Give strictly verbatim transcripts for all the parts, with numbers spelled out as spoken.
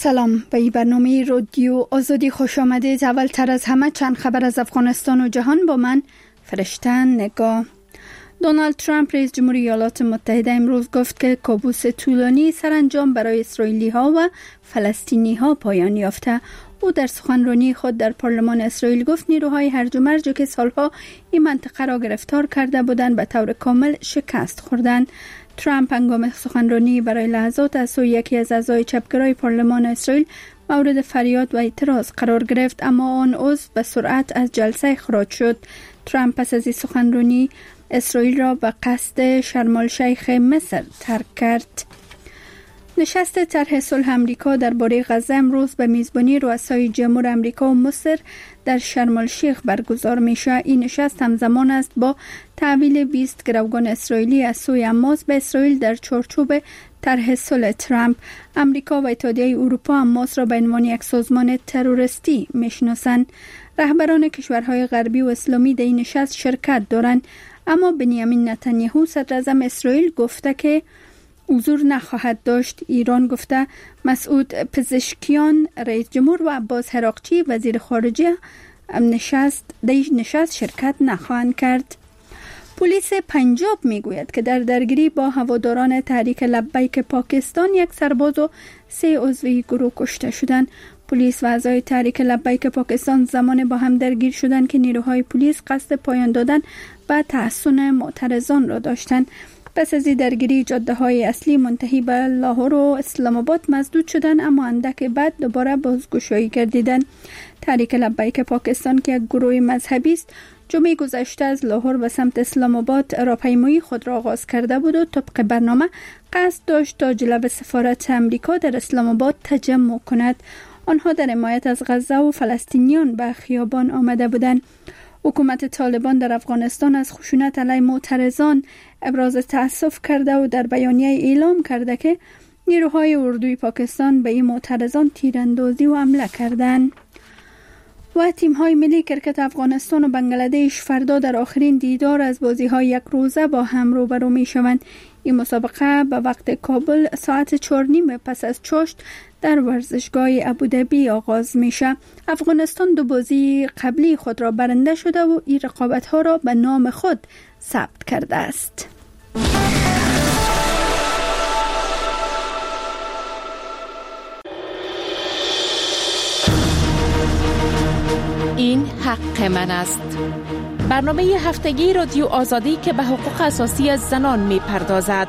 سلام، به این برنامه رادیو آزادی خوش آمدید. اول تر از همه چند خبر از افغانستان و جهان با من فرشته نگاه. دونالد ترامپ رئیس جمهوری ایالات متحده امروز گفت که کابوس طولانی سرانجام برای اسرائیلی ها و فلسطینی ها پایان یافته. او در سخنرانی خود در پارلمان اسرائیل گفت نیروهای هرج و مرج که سالها این منطقه را گرفتار کرده بودند به طور کامل شکست خوردند. ترامپ هنگام سخنرانی برای لحظات از سوی یکی از اعضای چپگرای پارلمان اسرائیل مورد فریاد و اعتراض قرار گرفت، اما آن عضو به سرعت از جلسه خارج شد. ترامپ پس از این سخنرانی اسرائیل را به قصد شرم الشیخ مصر ترک کرد. نشست طرح صلح امریکا درباره غزه امروز به میزبانی رؤسای جمهور امریکا و مصر در شرم الشیخ برگزار میشه. این نشست همزمان است با تحویل بیست گروگان اسرائیلی از سوی حماس به اسرائیل در چارچوب طرح صلح ترامپ. امریکا و اتحادیه اروپا حماس را به عنوان یک سازمان تروریستی میشناسند. رهبران کشورهای غربی و اسلامی در این نشست شرکت دارند، اما بنیامین نتانیاهو صدر اعظم اسرائیل گفته که حضور نخواهد داشت. ایران گفته مسعود پزشکیان رئیس جمهور و عباس هراقچی وزیر خارجه نشست در نشست شرکت نخواهند کرد. پلیس پنجاب میگوید که در درگیری با هواداران تحریک لبیک پاکستان یک سرباز و سه عضو گروه کشته شدند. پلیس و اعضای تحریک لبیک پاکستان زمان با هم درگیر شدند که نیروهای پلیس قصد پایان دادن به تحصن معترضان را داشتند. پس از این درگیری جاده های اصلی منتهی به لاهور و اسلام آباد مسدود شدند، اما اندک بعد دوباره بازگشایی گردیدند. تحریک لبیک پاکستان که یک گروه مذهبی است جمعه گذشته از لاهور به سمت اسلام آباد راهپیمایی خود را آغاز کرده بود و طبق برنامه قصد داشت تا جلو سفارت امریکا در اسلام آباد تجمع کند. آنها در حمایت از غزه و فلسطینیان به خیابان آمده بودند. حکومت طالبان در افغانستان از خشونت علیه معترضان ابراز تأسف کرده و در بیانیه اعلام کرده که نیروهای اردوی پاکستان به این معترضان تیراندازی و حمله کردند. و تیم‌های ملی کرکت افغانستان و بنگلادش فردا در آخرین دیدار از بازی‌های یک روزه با هم روبرو می‌شوند. این مسابقه به وقت کابل ساعت چهار و نیم پس از چاشت در ورزشگاه ابوظبی آغاز میشه. افغانستان دو بازی قبلی خود را برنده شده و این رقابت‌ها را به نام خود ثبت کرده است. این حق من است. برنامه هفتگی رادیو آزادی که به حقوق اساسی از زنان می پردازد.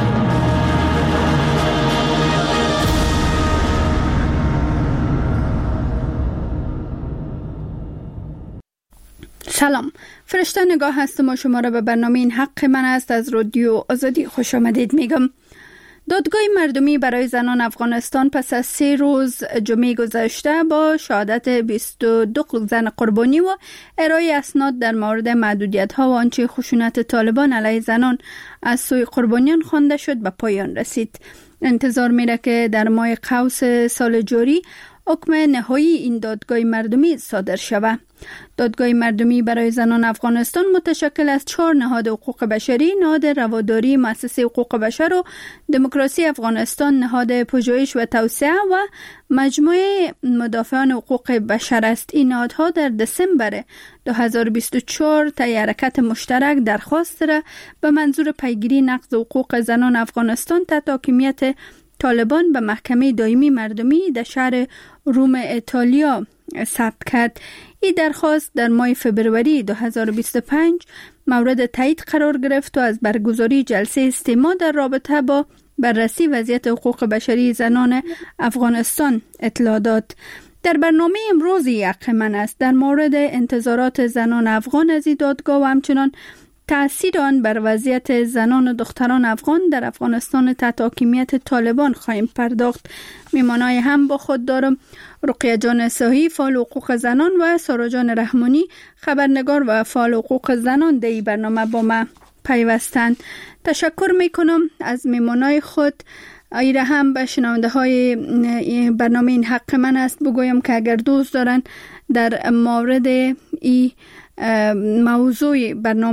سلام، فرشته نگاه هستم و شما را به برنامه این حق من است از رادیو آزادی خوش آمدید میگم. دادگاه مردمی برای زنان افغانستان پس از سه روز جمعه گذشته با شهادت بیست و دو زن قربانی و ارائه اسناد در مورد محدودیت‌ها و آنچه خشونت طالبان علیه زنان از سوی قربانیان خوانده شد به پایان رسید. انتظار میره که در ماه قوس سال جاری حکم نهایی این دادگاه مردمی صادر شود. دادگاه مردمی برای زنان افغانستان متشکل از چهار نهاد حقوق بشری، نهاد رواداری مؤسسه حقوق بشر و دموکراسی افغانستان، نهاد پژوهش و توسعه و مجموعه مدافعان حقوق بشر است. این نهادها در دسامبر دو هزار و بیست و چهار طی حرکت مشترک درخواست را به منظور پیگیری نقض حقوق زنان افغانستان تحت حاکمیت طالبان به محکمه دائمی مردمی در شهر روم ایتالیا ثبت کرد. این درخواست در ماه فبروری دو هزار و بیست و پنج مورد تایید قرار گرفت و از برگزاری جلسه استماع در رابطه با بررسی وضعیت حقوق بشری زنان افغانستان اطلاع داد. در برنامه امروز حق من است در مورد انتظارات زنان افغان از این دادگاه و همچنان تأثیر آن بر وضعیت زنان و دختران افغان در افغانستان تحت حاکمیت طالبان خواهیم پرداخت. میمانای هم با خود دارم رقیه جان صحیح فعال حقوق زنان و سارا جان رحمانی خبرنگار و فعال حقوق زنان در این برنامه با ما پیوستند. تشکر میکنم از میمانای خود. ایره هم به شنونده های برنامه این حق من است بگویم که اگر دوست دارن در مورد این موضوع برنامه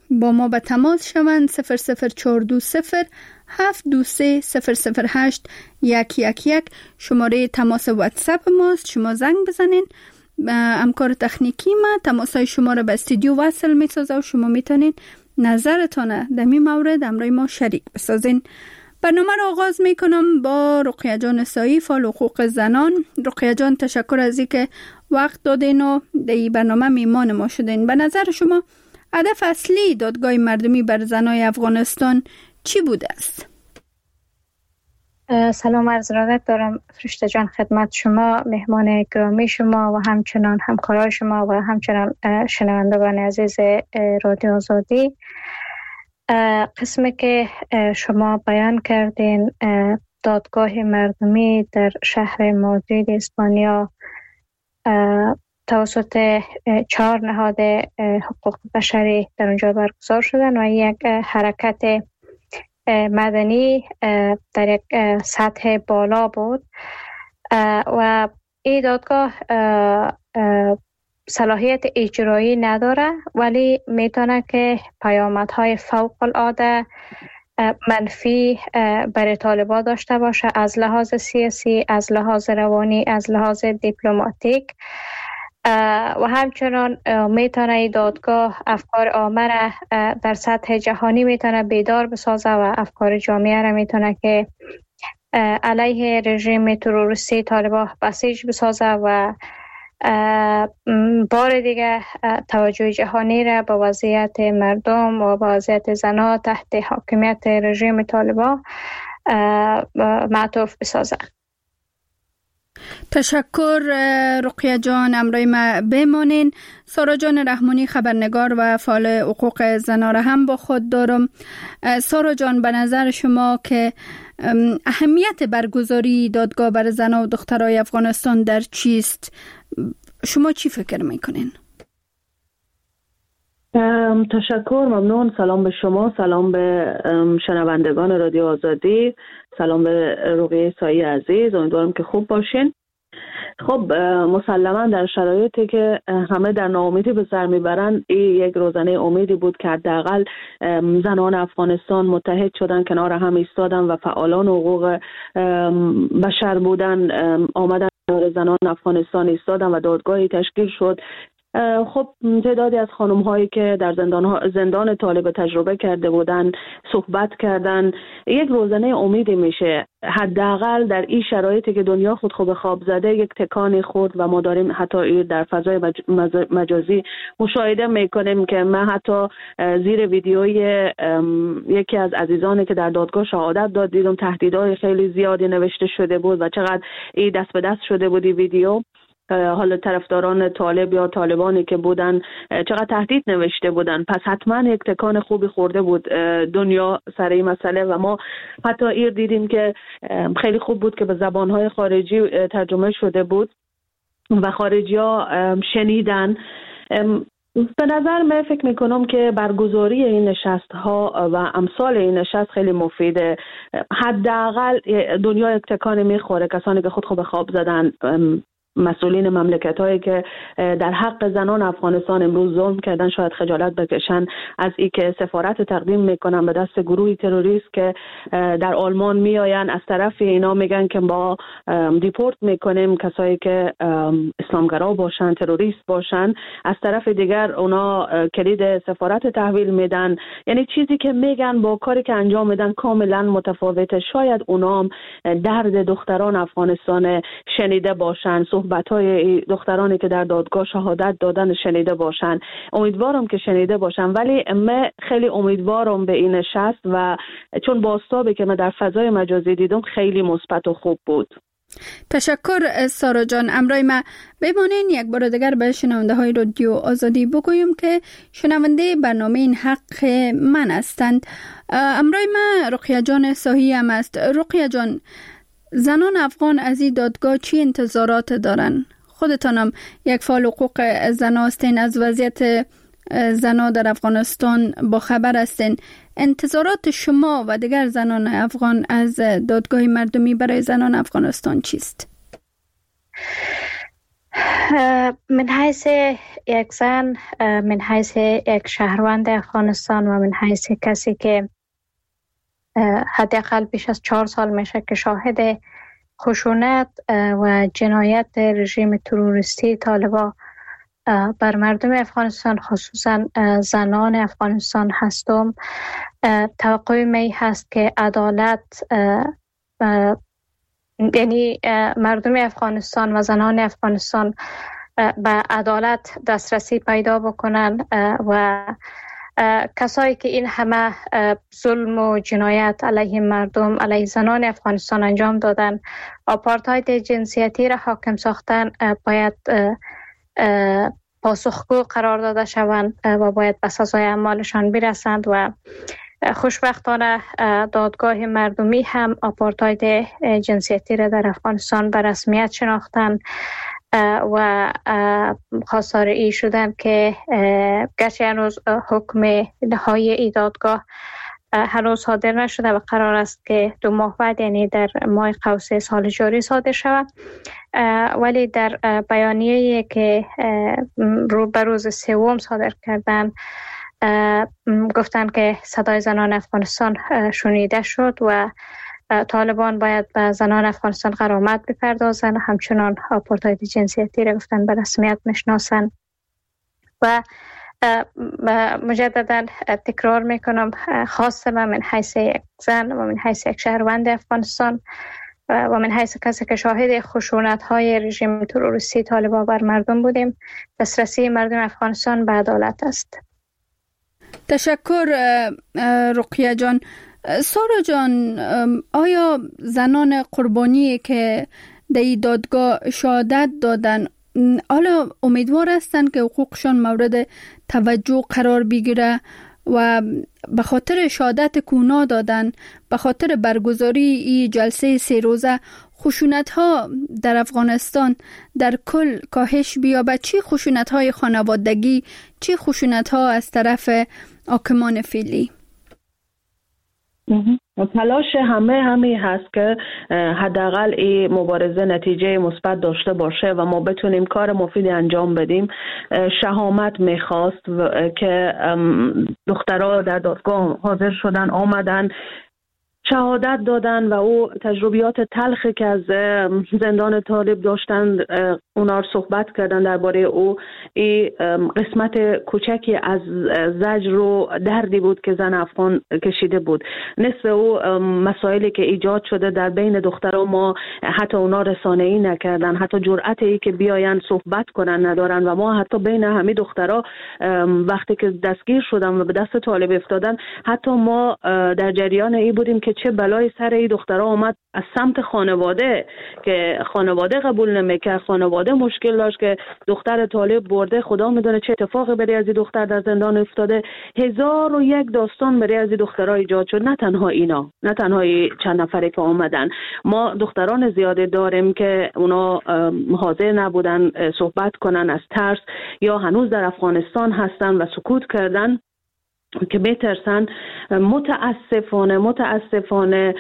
با ما به تماس شوند. صفر صفر چهار دو صفر هفت دو سه صفر صفر هشت یک یک یک شماره تماس واتساپ ماست. شما زنگ بزنین، همکار تکنیکی ما تماسای شما را به استودیو وصل می سازه و شما میتونین نظرتان در این مورد همراه ما شریک بسازین. برنامه را آغاز می کنم با رقیه جان سایی، فعال حقوق زنان. رقیه جان، تشکر از اینکه وقت دادین و در این برنامه میمان ما شدین. به نظر شما هدف اصلی دادگاه مردمی بر زنای افغانستان چی بوده است؟ سلام عرض ارادت دارم فرشته جان خدمت شما، مهمان گرامی شما و همچنان همکارای شما و همچنان شنوندگان عزیز رادیو آزادی. قسمی که شما بیان کردین دادگاه مردمی در شهر مادرید اسپانیا توسط چهار نهاد حقوق بشری در اونجا برگزار شدن و یک حرکت مدنی در یک سطح بالا بود و این دادگاه صلاحیت اجرایی نداره، ولی میتونه که پیامدهای فوق العاده منفی برای طالبان داشته باشه، از لحاظ سیاسی، از لحاظ روانی، از لحاظ دیپلماتیک و همچنان میتونه این دادگاه افکار عامه را در سطح جهانی میتونه بیدار بسازه و افکار جامعه را میتونه که علیه رژیم تروریستی طالبان بسیج بسازه و بار دیگه توجه جهانی را به وضعیت مردم و به وضعیت زنها تحت حاکمیت رژیم طالبان معطوف بسازه. تشکر رقیه جان، امرای ما بمانین. سارا جان رحمانی، خبرنگار و فعال حقوق زنان را هم با خود دارم. سارا جان، به نظر شما که اهمیت برگزاری دادگاه بر زنان و دخترای افغانستان در چیست؟ شما چی فکر میکنین؟ تشکر، ممنون. سلام به شما، سلام به شنوندگان رادیو آزادی، سلام به رقیه سایی عزیز. امیدوارم که خوب باشین. خب مسلما در شرایطی که همه در ناامیدی به سر میبرن، این یک روزنه امیدی بود که حداقل زنان افغانستان متحد شدن، کنار هم ایستادن و فعالان حقوق بشر بودن آمدن کنار زنان افغانستان ایستادن و دادگاهی تشکیل شد. خب تعدادی از خانم هایی که در زندان زندان طالب تجربه کرده بودن صحبت کردن. یک روزنه امیدی میشه، حداقل در این شرایطی که دنیا خود خوب خواب زده یک تکانی خورد و ما داریم حتی در فضای مجازی مشاهده میکنیم که من حتی زیر ویدیوی یکی از عزیزانی که در دادگاه شهادت داد دیدم تهدیدهای خیلی زیادی نوشته شده بود و چقدر این دست به دست شده بودی ویدیو. حالا طرفداران طالب یا طالبانی که بودن چقدر تهدید نوشته بودن. پس حتما یک تکان خوبی خورده بود دنیا سر این مسئله و ما حتی ایر دیدیم که خیلی خوب بود که به زبانهای خارجی ترجمه شده بود و خارجی ها شنیدن. به نظر من فکر میکنم که برگزاری این نشست ها و امثال این نشست خیلی مفیده. حداقل دنیا یک تکان میخوره، کسانی که خود خوب خواب زدن، مسئولین مملکت هایی که در حق زنان افغانستان امروز ظلم کردن شاید خجالت بکشن از ای که سفارت تقدیم میکنن به دست گروهی تروریست که در آلمان میآین. از طرف اینا میگن که با دیپورت میکنیم کسایی که اسلامگرا باشن، تروریست باشن. از طرف دیگر اونا کلید سفارت تحویل میدن. یعنی چیزی که میگن با کاری که انجام میدن کاملا متفاوته. شاید اونا درد دختران افغانستان شنیده باشن، صحبت‌های دخترانی که در دادگاه شهادت دادن شنیده باشن. امیدوارم که شنیده باشن، ولی من خیلی امیدوارم به این نشست و چون بازتابی که من در فضای مجازی دیدم خیلی مثبت و خوب بود. تشکر سارا جان. امرای ما بمانین یک بار دیگر به شنونده های رادیو آزادی بگویم که شنونده برنامه این حق من هستند. امرای ما رقیه جان سایی هم است. رقیه جان، زنان افغان از این دادگاه چی انتظارات دارن؟ خودتانم یک فعال حقوق زن هستین، از وضعیت زنان در افغانستان با خبر هستین. انتظارات شما و دیگر زنان افغان از دادگاه مردمی برای زنان افغانستان چیست؟ من حیث یک زن، من حیث یک شهروند افغانستان و من حیث کسی که حداقل بیش از چهار سال میشه که شاهد خشونت و جنایت رژیم تروریستی طالبان بر مردم افغانستان خصوصا زنان افغانستان هستم، توقع می هست که عدالت، یعنی مردم افغانستان و زنان افغانستان به عدالت دسترسی پیدا بکنن و کسایی که این همه ظلم و جنایت علیه مردم، علیه زنان افغانستان انجام دادن، آپارتاید جنسیتی را حاکم ساختن، باید پاسخگو قرار داده شوند و باید به سزای اعمالشان برسند. و خوشبختانه دادگاه مردمی هم آپارتاید جنسیتی را در افغانستان به رسمیت شناختن و خواستار ای شدن که گرچه هنوز حکم نهایی ای دادگاه هنوز صادر نشده و قرار است که دو ماه بعد، یعنی در ماه قوسه سال جاری صادر شود، ولی در بیانیه‌ای که رو به روز سوم صادر کردن گفتن که صدای زنان افغانستان شنیده شد و طالبان باید به زنان افغانستان غرامت بپردازن، همچنان آپارتاید جنسیتی را گفتن به رسمیت میشناسن. و مجددا تکرار میکنم، خاصه من من حیث یک زن و من حیث یک شهروند افغانستان و من حیث کسی که شاهد خشونت های رژیم تروریستی طالبان بر مردم بودیم، دسترسی مردم افغانستان به عدالت است. تشکر رقیه جان. سارا جان، آیا زنان قربانی که در دادگاه شهادت دادن حالا امیدوار هستند که حقوقشان مورد توجه قرار بگیره و به خاطر شهادت کونا دادن، به خاطر برگزاری این جلسه سه روزه خشونت ها در افغانستان در کل کاهش بیابد؟ چی خشونت های خانوادگی، چی خشونت ها از طرف حاکمان فعلی؟ تلاش همه همی هست که حداقل این مبارزه نتیجه مثبت داشته باشه و ما بتونیم کار مفیدی انجام بدیم. شهامت میخواست که دخترها در دادگاه حاضر شدن، آمدن، شهادت دادن و او تجربیات تلخی که از زندان طالب داشتن اونا رو صحبت کردن درباره او. این قسمت کوچکی از زجر و دردی بود که زن افغان کشیده بود. نصف او مسائلی که ایجاد شده در بین دخترها ما حتی اونا رسانه‌ای نکردن، حتی جرأتی که بیاین صحبت کنن ندارن و ما حتی بین همه دخترها وقتی که دستگیر شدن و به دست طالب افتادن، حتی ما در جریان ای بودیم که چه بلای سر این دخترها آمد از سمت خانواده که خانواده قبول نمیکرد، خانواده مشکل داشت که دختر طالب برده، خدا میدونه چه اتفاقی برای از این دختر در زندان افتاده. هزار و یک داستان برای از این دخترها ایجاد شد. نه تنها اینا، نه تنها چند نفری که آمدن، ما دختران زیاده داریم که اونا حاضر نبودن صحبت کنن از ترس یا هنوز در افغانستان هستن و سکوت کردن که بترسن. متاسفانه متاسفانه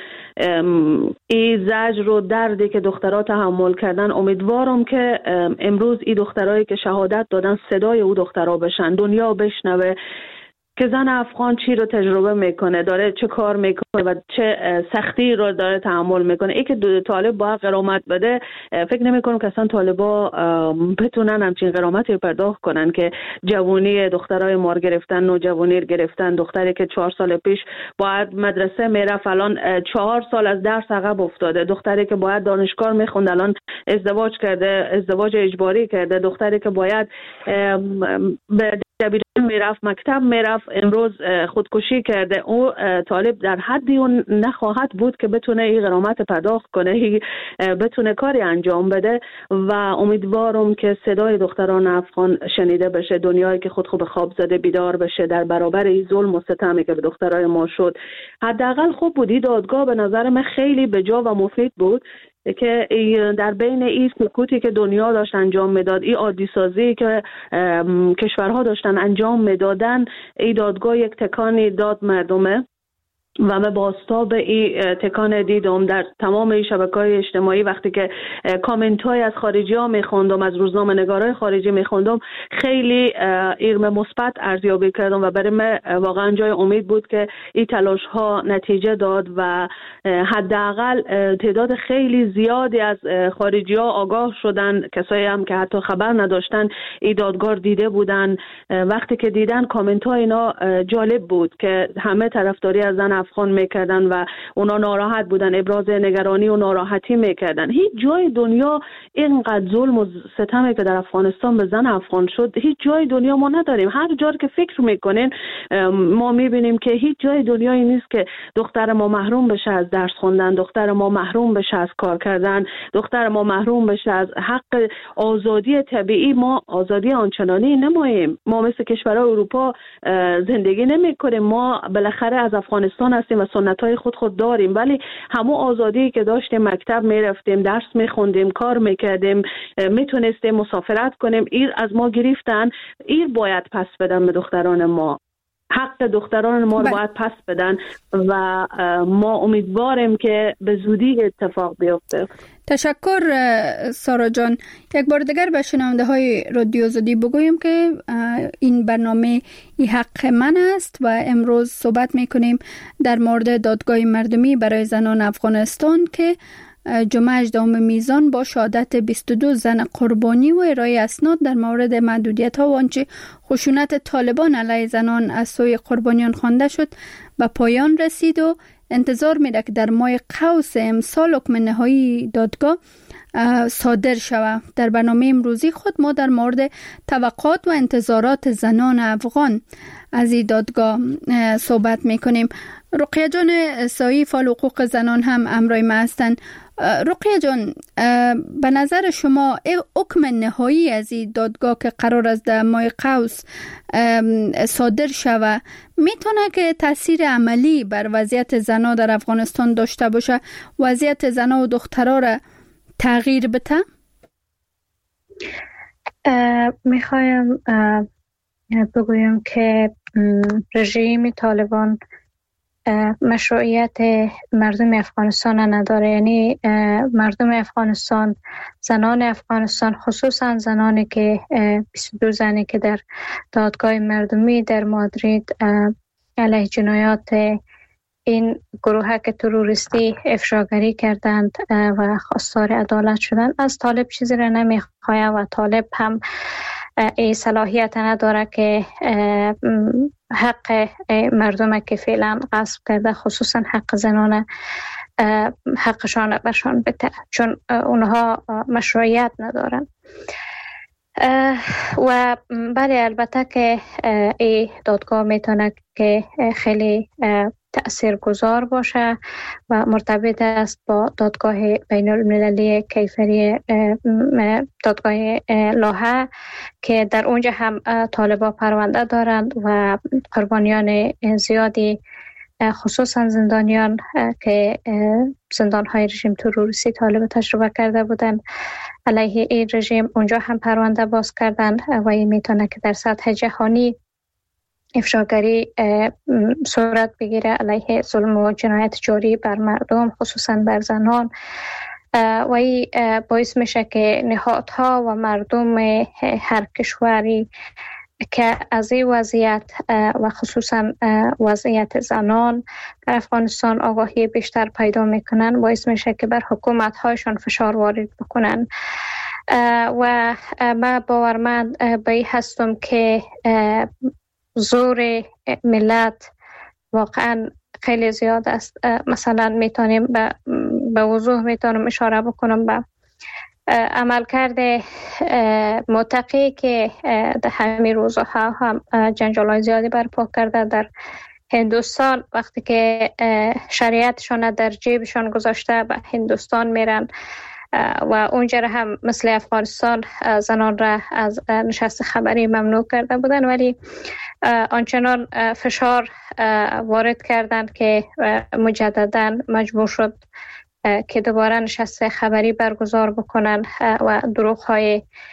این زجر و دردی که دخترها تحمل کردن، امیدوارم که امروز این دخترایی که شهادت دادن صدای او دخترها بشن، دنیا بشنوه که زن افغان چی رو تجربه میکنه، داره چه کار میکنه و چه سختی رو داره تحمل میکنه. ای که طالب باید غرامت بده، فکر نمیکنم که اصلا طالبا بتونن همچین غرامتی پرداخت کنن که جوانی دخترای مار گرفتن، نوجوانی گرفتن. دختری که چهار سال پیش باید مدرسه میرفت الان چهار سال از درس عقب افتاده. دختری که باید دانشگاه میخوند الان ازدواج کرده، ازدواج اجباری کرده. دختری که باید به دبیرستان میرفت، مکتب میرفت، امروز خودکشی کرده. او طالب در حدی اون نخواهد بود که بتونه این غرامت پرداخت کنه، بتونه کاری انجام بده و امیدوارم که صدای دختران افغان شنیده بشه، دنیایی که خود خوب خواب زده بیدار بشه در برابر این ظلم و ستمی که به دخترای ما شد. حداقل خوب بودی دادگاه به نظر من خیلی بجا و مفید بود که در بین این سکوتی که دنیا داشت انجام میداد، این عادی سازی که کشورها داشتن انجام میدادن، این دادگاه یک تکانی داد مردمه و من بازتاب این تکان دیدم در تمام شبکه‌های اجتماعی وقتی که کامنت های از خارجی ها میخوندم، از روزنامه نگارای خارجی میخوندم، خیلی ایرم مثبت ارزیابی کردم و برای من واقعا جای امید بود که این تلاش ها نتیجه داد و حداقل تعداد خیلی زیادی از خارجی ها آگاه شدن، کسایی هم که حتی خبر نداشتن این دادگاه دیده بودن. وقتی که دیدن کامنت ها اینا جالب بود که همه طرفداری از زن افغان میکردن و اونا ناراحت بودن، ابراز نگرانی و ناراحتی میکردن. هیچ جای دنیا اینقدر ظلم و ستمی که در افغانستان به زن افغان شد هیچ جای دنیا ما نداریم. هر جا که فکر میکنین ما میبینیم که هیچ جای دنیایی نیست که دختر ما محروم بشه از درس خوندن، دختر ما محروم بشه از کار کردن، دختر ما محروم بشه از حق آزادی طبیعی. ما آزادی آنچنانی نماییم، ما مثل کشورهای اروپا زندگی نمیکنیم، ما بالاخره از افغانستان هستیم و سنت‌های خود خود داریم، ولی همون آزادی که داشتیم، مکتب میرفتیم، درس میخوندیم، کار میکردیم، میتونستیم مسافرت کنیم، ایر از ما گرفتن. ایر باید پس بدن به دختران ما، حق دختران ما رو باید پس بدن و ما امیدواریم که به زودی اتفاق بیفته. تشکر سارا جان. یک بار دیگر به شنونده های رادیو آزادی بگویم که این برنامه ای حق من است و امروز صحبت میکنیم در مورد دادگاه مردمی برای زنان افغانستان که جمعه هجدهم میزان با شهادت بیست و دو زن قربانی و ارائه اسناد در مورد محدودیت ها و آنچه خشونت طالبان علیه زنان از سوی قربانیان خوانده شد به پایان رسید و انتظار میره که در ماه قوس امسال حکم نهایی دادگاه صادر شود. در برنامه امروزی خود ما در مورد توقعات و انتظارات زنان افغان از این دادگاه صحبت میکنیم. رقیه جان سایی، فعال حقوق زنان هم همراه ما هستند. رقیه جان، به نظر شما حکم نهایی از این دادگاه که قرار است در ماه قوس صادر شود میتونه که تاثیر عملی بر وضعیت زنان در افغانستان داشته باشه، وضعیت زنان و دخترها را تغییر بده؟ میخوایم بگویم که رژیم طالبان مشروعیت مردم افغانستان نداره. یعنی مردم افغانستان، زنان افغانستان، خصوصا زنانی که بیست و دو زنی که در دادگاه مردمی در مادرید علیه جنایات این گروه که تروریستی افشاگری کردند و خواستار عدالت شدند، از طالب چیزی را نمیخواهد و طالب هم این صلاحیت نداره که حق مردم که فعلا غصب کرده، خصوصا حق زنان، حقشان برشان بده، چون اونها مشروعیت ندارن. و بله، البته که این دادگاه میتونه که خیلی تأثیرگذار باشه و مرتبط است با دادگاه بین المللی کیفری، دادگاه لاهه که در اونجا هم طالبان پرونده دارند و قربانیان زیادی، خصوصا زندانیان که زندان‌های رژیم تروریستی طالب تجربه کرده بودند علیه این رژیم، اونجا هم پرونده باز کردند و این میتونه که در سطح جهانی افشاگری صورت بگیره علیه ظلم و جنایت جاری بر مردم، خصوصا بر زنان، و این باعث میشه که نهادها و مردم هر کشوری که از این وضعیت و خصوصا وضعیت زنان در افغانستان آگاهی بیشتر پیدا میکنن، باعث میشه که بر حکومت هایشان فشار وارد بکنن. و من باورمند به این هستم که زور ملت واقعا خیلی زیاد است. مثلا میتونیم به وضوح میتونم اشاره بکنم به عمل کرده متقی که در همین روزها هم جنجال‌های زیادی برپا کرده در هندوستان، وقتی که شریعتشان در جیبشان گذاشته به هندوستان میرن و اونجا هم مثل افغانستان زنان را از نشست خبری ممنوع کرده بودن، ولی آنچنان فشار وارد کردند که مجددا مجبور شد که دوباره نشست خبری برگزار بکنن و دروغ‌های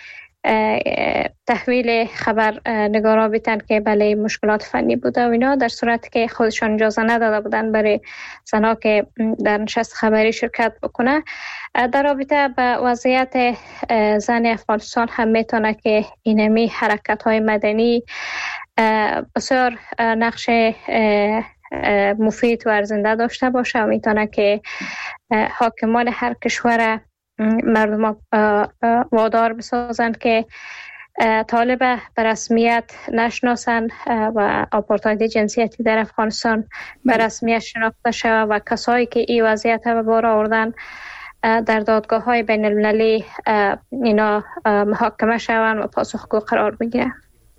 تحویل خبر نگارا بیتن که بله مشکلات فنی بوده و اینا، در صورتی که خودشان اجازه نداده بودن برای زنها که در نشست خبری شرکت بکنه. در رابطه به وضعیت زن افغانستان هم میتونه که اینمی حرکت های مدنی بسیار نقش مفید و ارزنده داشته باشه و میتونه که حاکمان هر کشور مردم وادار بسازند که طالب به رسمیت نشناسند و آپارتاید جنسیتی در افغانستان به رسمیت شناخته شود و کسایی که این وضعیت به بار آوردن در دادگاه های بین المللی اینا محاکمه شوند و پاسخگو قرار بگیرند.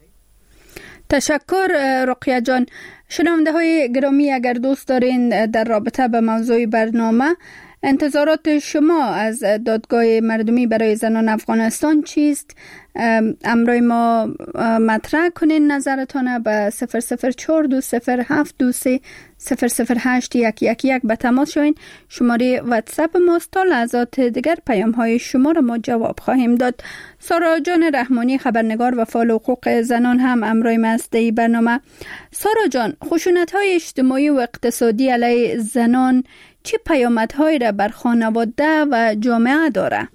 تشکر رقیه جان. شنونده های گرامی، اگر دوست دارین در رابطه به موضوع برنامه انتظارات شما از دادگاه مردمی برای زنان افغانستان چیست؟ امروی ما مطرح کنین نظرتان به صفر صفر چهار دو صفر هفت دو سه صفر صفر هشت یک یک یک به تماس شوین. شماره واتساپ ماست. تا لحظات دیگر پیام های شما را ما جواب خواهیم داد. سارا جان رحمانی، خبرنگار و فعال حقوق زنان هم امروی ما است در برنامه. سارا جان، خشونت های اجتماعی و اقتصادی علیه زنان چه پیامدهایی را بر خانواده و جامعه داره؟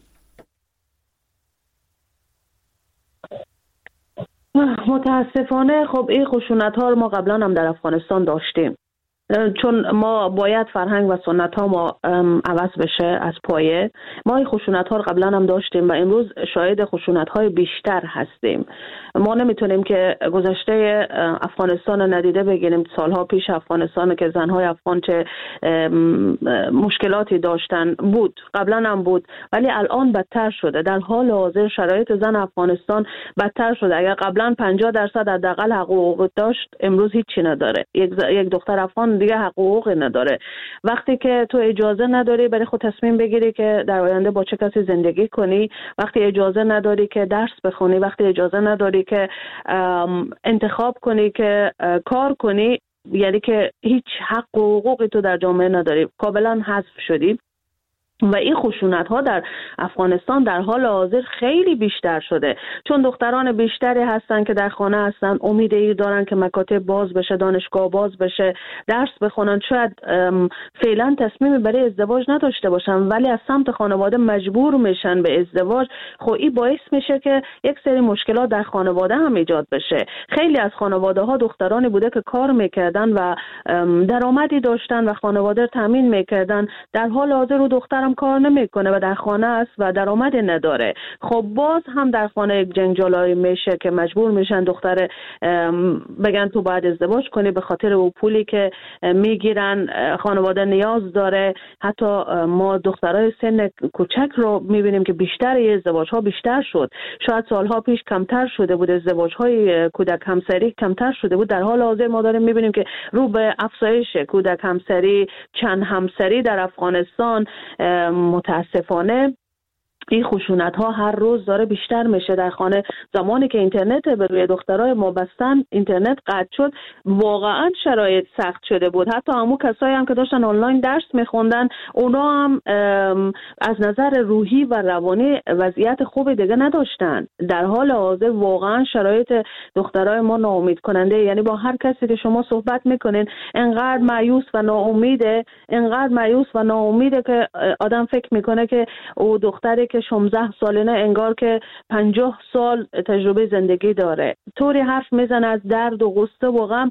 متاسفانه خب این خشونت ها رو ما قبلا هم در افغانستان داشتیم، چون ما باید فرهنگ و سنت ها ما عوض بشه از پایه. ما این خشونت ها رو قبلا هم داشتیم و امروز شاهد خشونت های بیشتر هستیم. ما نمیتونیم که گذشته افغانستان رو ندیده بگیریم. سالها پیش افغانستان که زنهای افغان چه مشکلاتی داشتن بود، قبلا هم بود، ولی الان بدتر شده. در حال حاضر شرایط زن افغانستان بدتر شده. اگر قبلا پنجاه درصد حداقل حقوق داشت، امروز هیچی نداره. یک یک دختر افغان دیگه حقوق نداره. وقتی که تو اجازه نداری برای خود تصمیم بگیری که در آینده با چه کسی زندگی کنی، وقتی اجازه نداری که درس بخونی، وقتی اجازه نداری که انتخاب کنی که کار کنی، یعنی که هیچ حق و حقوقی تو در جامعه نداری، کاملا حذف شدی. و این خشونت ها در افغانستان در حال حاضر خیلی بیشتر شده، چون دختران بیشتری هستن که در خانه هستن، امید این دارن که مکاتب باز بشه، دانشگاه باز بشه، درس بخونن. شاید فعلا تصمیم برای ازدواج نداشته باشن، ولی از سمت خانواده مجبور میشن به ازدواج. خب این باعث میشه که یک سری مشکلات در خانواده هم ایجاد بشه. خیلی از خانواده ها دخترانی بوده که کار میکردن و درآمدی داشتن و خانواده تامین میکردن، در حال حاضر رو دختر کار نمیکنه و در خانه است و درآمدی نداره. خب باز هم در خانه یک جنجالایی میشه که مجبور میشن دختر بگن تو باید ازدواج کنی، به خاطر اون پولی که میگیرن خانواده نیاز داره. حتی ما دخترای سن کوچک رو میبینیم که بیشتر ازدواج ها بیشتر شد. شاید سالها پیش کمتر شده بود، ازدواج های کودک همسری کمتر شده بود. در حال حاضر ما داریم میبینیم که رو به افزایش کودک همسری، چند همسری در افغانستان. متاسفانه این خشونت ها هر روز داره بیشتر میشه در خانه. زمانی که اینترنت به روی دخترای ما بستن، اینترنت قطع شد، واقعا شرایط سخت شده بود. حتی همون کسایی هم که داشتن آنلاین درس میخوندن، اونا هم از نظر روحی و روانی وضعیت خوبی دیگه نداشتن. در حال حاضر واقعا شرایط دخترای ما ناامید کننده. یعنی با هر کسی که شما صحبت میکنین انقدر مایوس و ناامیده، انقدر مایوس و ناامیده که آدم فکر میکنه که او دختری که شانزده ساله انگار که پنجاه سال تجربه زندگی داره. طوری حرف میزنه از درد و غصه و غم.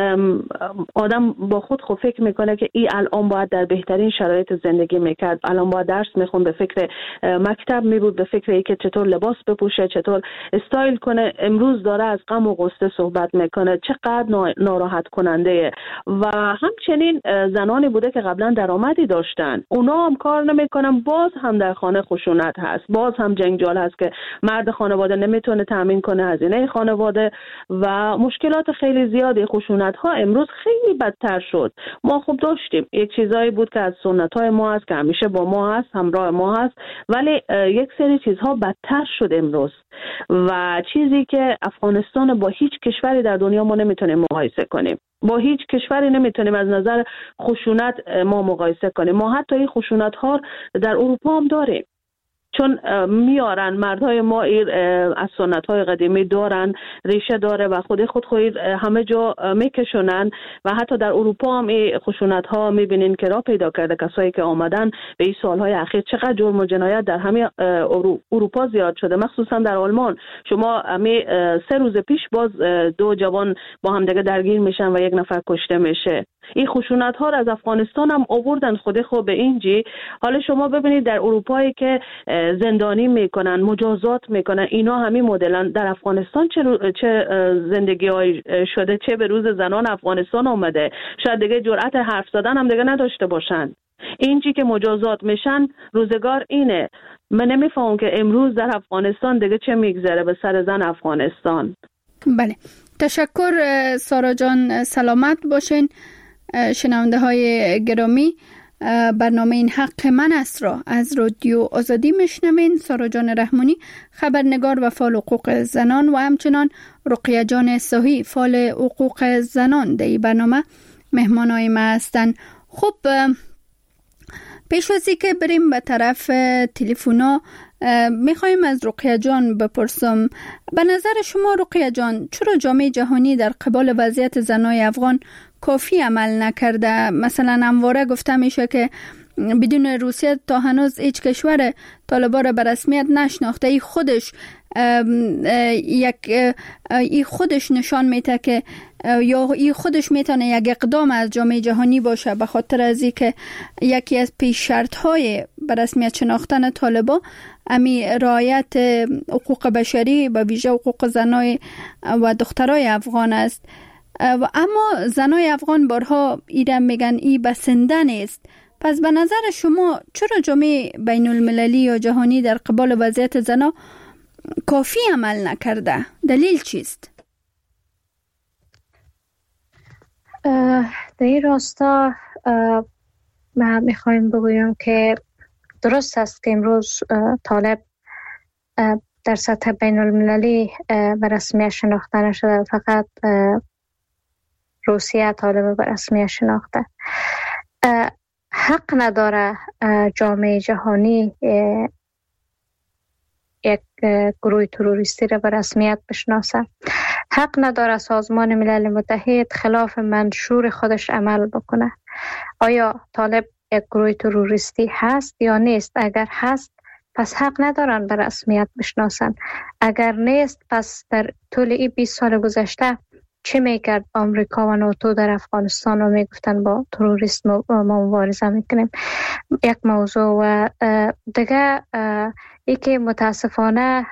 آدم با خود خود فکر میکنه که این الان باید در بهترین شرایط زندگی میکرد، الان باید درس میخوند، به فکر مکتب میبود، به فکر اینکه چطور لباس بپوشه، چطور استایل کنه. امروز داره از غم و غصه صحبت میکنه. چقدر ناراحت کننده. و همچنین زنانی بوده که قبلا درآمدی داشتن، اونا هم کار نمیکنن، باز هم در خانه خشونت هست، باز هم جنجال هست که مرد خانواده نمیتونه تامین کنه هزینه خانواده و مشکلات خیلی زیادی. خشونت ها امروز خیلی بدتر شد. ما خوب داشتیم، یک چیزایی بود که از سنت های ما هست که همیشه با ما هست، همراه ما هست، ولی یک سری چیزها بدتر شد امروز و چیزی که افغانستان با هیچ کشوری در دنیا ما نمیتونیم مقایسه کنیم. با هیچ کشوری نمیتونیم از نظر خشونت ما مقایسه کنیم. ما حتی این خشونت ها در اروپا هم داریم. چون میارن مردهای ما از سنت های قدیمی دارن، ریشه داره و خود خود خود همه جا میکشونن و حتی در اروپا هم این خشونت ها میبینین که را پیدا کرده. کسایی که آمدن به این سالهای اخیر چقدر جرم و جنایت در همه اروپا زیاد شده، مخصوصا در آلمان. شما همه سه روز پیش باز دو جوان با هم دیگه درگیر میشن و یک نفر کشته میشه. این خشونت ها را از افغانستان هم آوردن خود خود به اینجی. حالا شما ببینید در اروپایی که زندانی میکنن، مجازات میکنن، اینا همین مدلن. در افغانستان چه, رو... چه زندگی های شده، چه به روز زنان افغانستان آمده. شاید دیگه جرأت حرف زدن هم دیگه نداشته باشن. اینجی که مجازات میشن روزگار اینه. من نمیفهمم که امروز در افغانستان دیگه چه میگذره به سر زن افغانستان. بله، تشکر سارا جان، سلامت باشین. شنونده های گرامی، برنامه این حق من است را از رادیو آزادی میشنوین. سارا جان رحمانی، خبرنگار و فعال حقوق زنان، و همچنان رقیه جان صحی، فعال حقوق زنان در این برنامه مهمانای ما هستند. خب پیش از اینکه بریم به طرف تلفونا، میخوایم از رقیه جان بپرسم، به نظر شما رقیه جان چرا جامعه جهانی در قبال وضعیت زنای افغان کافی عمل نکرده؟ مثلا همواره گفته میشه که بدون روسیه تا هنوز هیچ کشور طالبان را به رسمیت نشناخته. ای خودش یک ای خودش نشان میده که یا ای خودش میتونه یک اقدام از جامعه جهانی باشه، به خاطر از اینکه یکی از پیش شرط های به رسمیت شناختن طالبان امی رعایت حقوق بشری، به ویژه حقوق زنای و دخترای افغان است. و اما زنای افغان بارها ایران میگن ای بسنده نیست. پس به نظر شما چرا جامعه بین المللی یا جهانی در قبال وضعیت زنا کافی عمل نکرده؟ دلیل چیست؟ در این راستا ما میخوایم بگویم که درست است که امروز طالب در سطح بین المللی به رسمیت شناخته نشده، فقط روسیه طالب به رسمیت شناخته. حق نداره جامعه جهانی یک گروه تروریستی را به رسمیت بشناسه. حق نداره سازمان ملل متحد خلاف منشور خودش عمل بکنه. آیا طالب یک گروه تروریستی هست یا نیست؟ اگر هست پس حق ندارن به رسمیت بشناسن. اگر نیست پس در طول این بیست سال گذشته چه میکرد آمریکا و ناتو در افغانستان و میگفتن با تروریست ما مبارزه میکنیم؟ یک موضوع. و دیگه ای که متاسفانه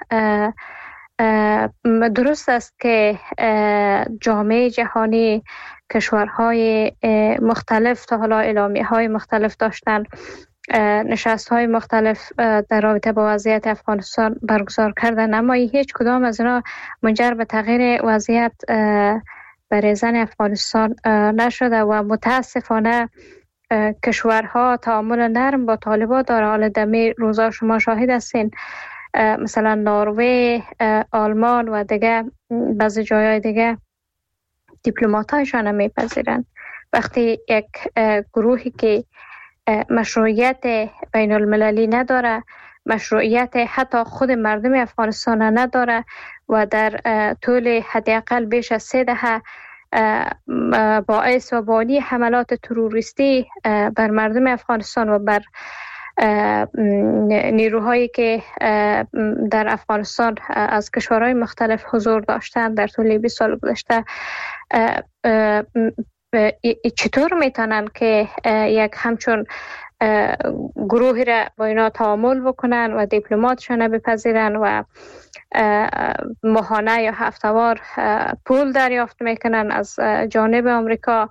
درست است که جامعه جهانی، کشورهای مختلف تا حالا اعلامیه های مختلف داشتن، نشست های مختلف در رابطه با وضعیت افغانستان برگزار کردن، اما هیچ کدام از اینا منجر به تغییر وضعیت برای زن افغانستان نشده و متاسفانه کشورها تعامل نرم با طالبان داره. حالا دمی روزا شما شاهد هستین، مثلا نروژ، آلمان و دیگه بعضی جایهای دیگه دیپلمات هایشان هم میپذیرن. وقتی یک گروهی که مشروعیت بین المللی نداره، مشروعیت حتی خود مردم افغانستان نداره و در طول حداقل بیش از سه دهه باعث و بانی حملات تروریستی بر مردم افغانستان و بر نیروهایی که در افغانستان از کشورهای مختلف حضور داشتند در طول بیست سال گذشته، چطور میتونن که یک همچون گروهی را با اینا تعامل بکنن و دیپلماتشان بپذیرن و ماهانه یا هفته‌وار پول دریافت میکنن از جانب آمریکا؟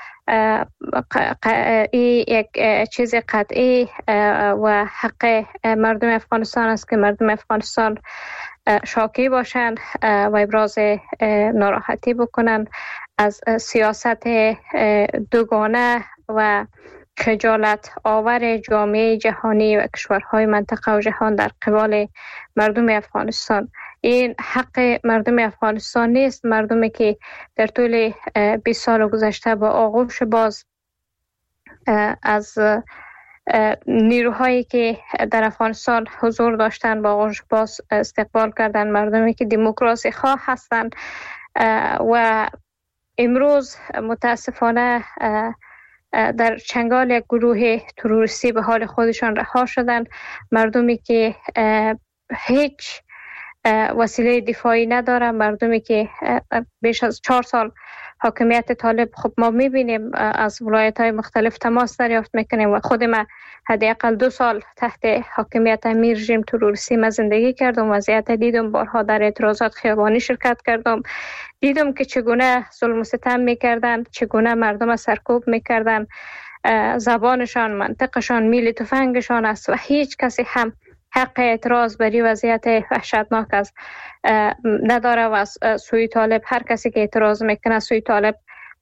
این یک چیز قطعی و حق مردم افغانستان است که مردم افغانستان شاکی باشند و ابراز ناراحتی بکنند از سیاست دوگانه و خجالت آور جامعه جهانی و کشورهای منطقه و جهان در قبال مردم افغانستان. این حق مردم افغانستان نیست، مردمی که در طول بیست سال گذشته با آغوش باز از نیروهایی که در افغانستان حضور داشتن با آغوش باز استقبال کردن، مردمی که دموکراسی خواه هستند و امروز متاسفانه در چنگال یک گروه تروریستی به حال خودشان رها شدند. مردمی که هیچ وسیله دفاعی ندارن، مردمی که بیش از چهار سال حاکمیت طالب، خب ما میبینیم از ولایت های مختلف تماس دریافت میکنیم و خود ما حداقل دو سال تحت حاکمیت امیر رژیم تروریستی ما زندگی کردم، وضعیت دیدم، بارها در اعتراضات خیابانی شرکت کردم، دیدم که چگونه ظلم و ستم میکردن، چگونه مردم سرکوب میکردن، زبانشان، منطقشان، میل تفنگشان است و هیچ کسی هم حق اعتراض بری وضعیت وحشتناک است نداره و از سوی طالب هر کسی که اعتراض میکنه سوی طالب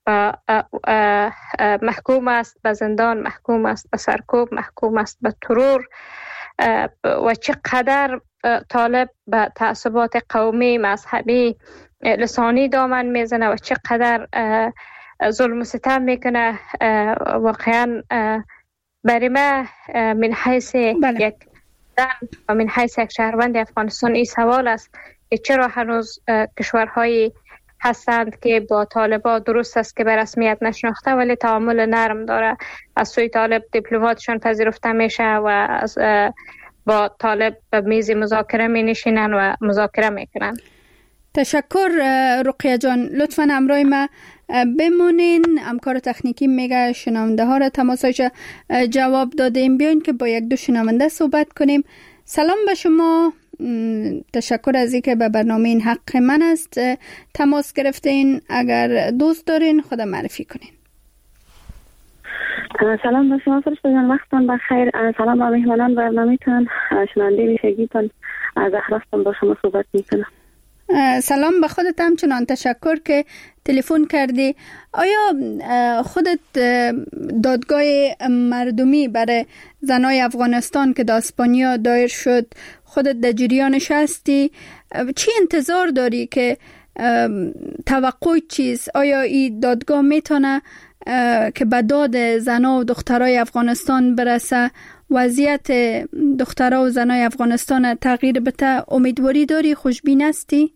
محکوم است به زندان، محکوم است به سرکوب، محکوم است به ترور و چقدر طالب به تعصبات قومی، مذهبی، لسانی دامن میزنه و چقدر ظلم و ستم میکنه. واقعا برای ما من حیث بله. یک و من حیث یک شهروند افغانستان این سوال است که چرا هنوز کشورهایی هستند که با طالبان درست است که به رسمیت نشناخته ولی تعامل نرم داره، از سوی طالب دیپلماتشان پذیرفته میشه و از با طالب به میز مذاکره می نشینن و مذاکره میکنن. تشکر رقیه جان، لطفاً همراه ما بمونین. همکار تکنیکی میگه شنونده ها را تماسش جواب دادیم. بیاین که با یک دو شنونده صحبت کنیم. سلام به شما، تشکر از اینکه به برنامه این حق من است تماس گرفتین. اگر دوست دارین خود معرفی کنین. سلام به شما فرشته جان، وقتتون بخیر. سلام به مهمانان برنامه‌تون، شنونده ویژگیتون، از احراستون با شما صحبت میکنم. سلام به خودت، همچنان تشکر که تلفن کردی. آیا خودت دادگاه مردمی برای زنای افغانستان که در اسپانیا دایر شد خودت در جریانش هستی؟ چی انتظار داری که توقع چیز؟ آیا این دادگاه میتونه که به داد زنا و دخترای افغانستان برسه، وضعیت دخترها و زنای افغانستان تغییر بده؟ امیدواری داری؟ خوشبین هستی؟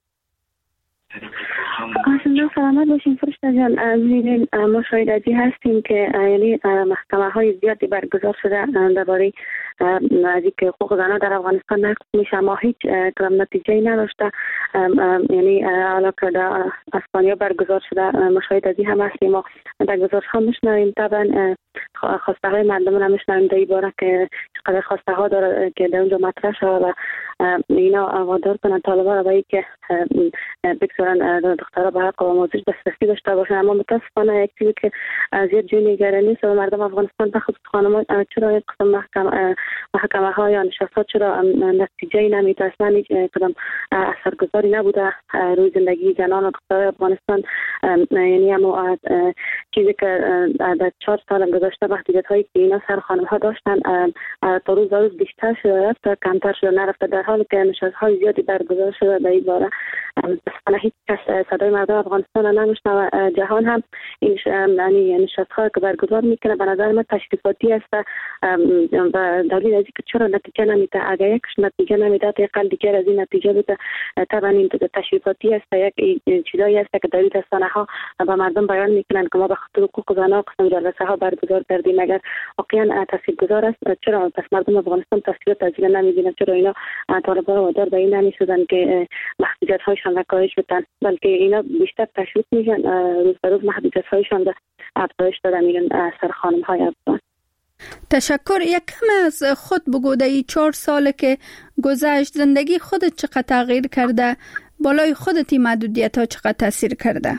آسان سلامت باشین فرشته جان. می‌بینین ما شاهد ازی هستیم که یعنی محکمه های زیادی برگزار شده درباره از اینکه حقوق زنان در افغانستان نقض میشه، ما هیچ کدام نتیجه‌ای نداشته. یعنی حالا که در اسپانیا برگزار شده ما شاهد ازی هم هستیم، ما در گزارش‌ها میشنویم، طبعا خواسته های مردم هم میشنویم در این باره که چقدر خواسته ها داره که در اونجا مطرح شده و اینا وادار کنن طالبان را به اینکه بگذارن دخترها به حق و آموزش دسترسی داشته باشن. اما متاسفانه یک چیزی که زیاد جای نگرانی است و مردم افغانستان بخصوص خانمان چرا یک قسم محکمه محکمه ها یا نشست‌ها چرا نتیجه‌ای نمیده، اصلا هیچ کدام اثرگذاری نبوده روی زندگی زنان و دخترای افغانستان. یعنی اما چیزی که در چهار سال گذشته محدودیت‌هایی که اینا سر خانم‌ها داشتن تا روز روز بیشتر شده تا کمتر شده نرفته، در حالی که نشست‌های زیادی برگزار شده در این باره. اصلا هیچ کس صدای مردم افغانستان نمیشنوه. جهان هم این یعنی نشست‌ها که برگزار میکنه به نظر من تشریفاتی است و دلیل از اینکه چرا نتیجه نمیده. اگر یکش نتیجه نمیده تا یقل دیگر از این نتیجه بده. طبعا این تشریفاتی است، یک چیزایی است که در رسانه‌ها به مردم بیان میکنن که ما به خاطر حقوق زنان قسم جلسه‌ها برگزار کردیم. اگر واقعا تاثیرگذار است چرا پس مردم افغانستان تاثیرات از این نمیبینن؟ چرا اینا طالبان وادار به این نمیشدن که محدودیت‌هایشان را کاهش بدن، بلکه اینا بیشتر تشویق میشن روز به روز محدودیت‌هایشان را افزایش دادن میگن سر خانم‌های افغان. تشکر. یک کم از خود بگو در این چهار ساله که گذشت زندگی خودت چقدر تغییر کرده؟ بالای خودت این محدودیت ها چقدر تاثیر کرده؟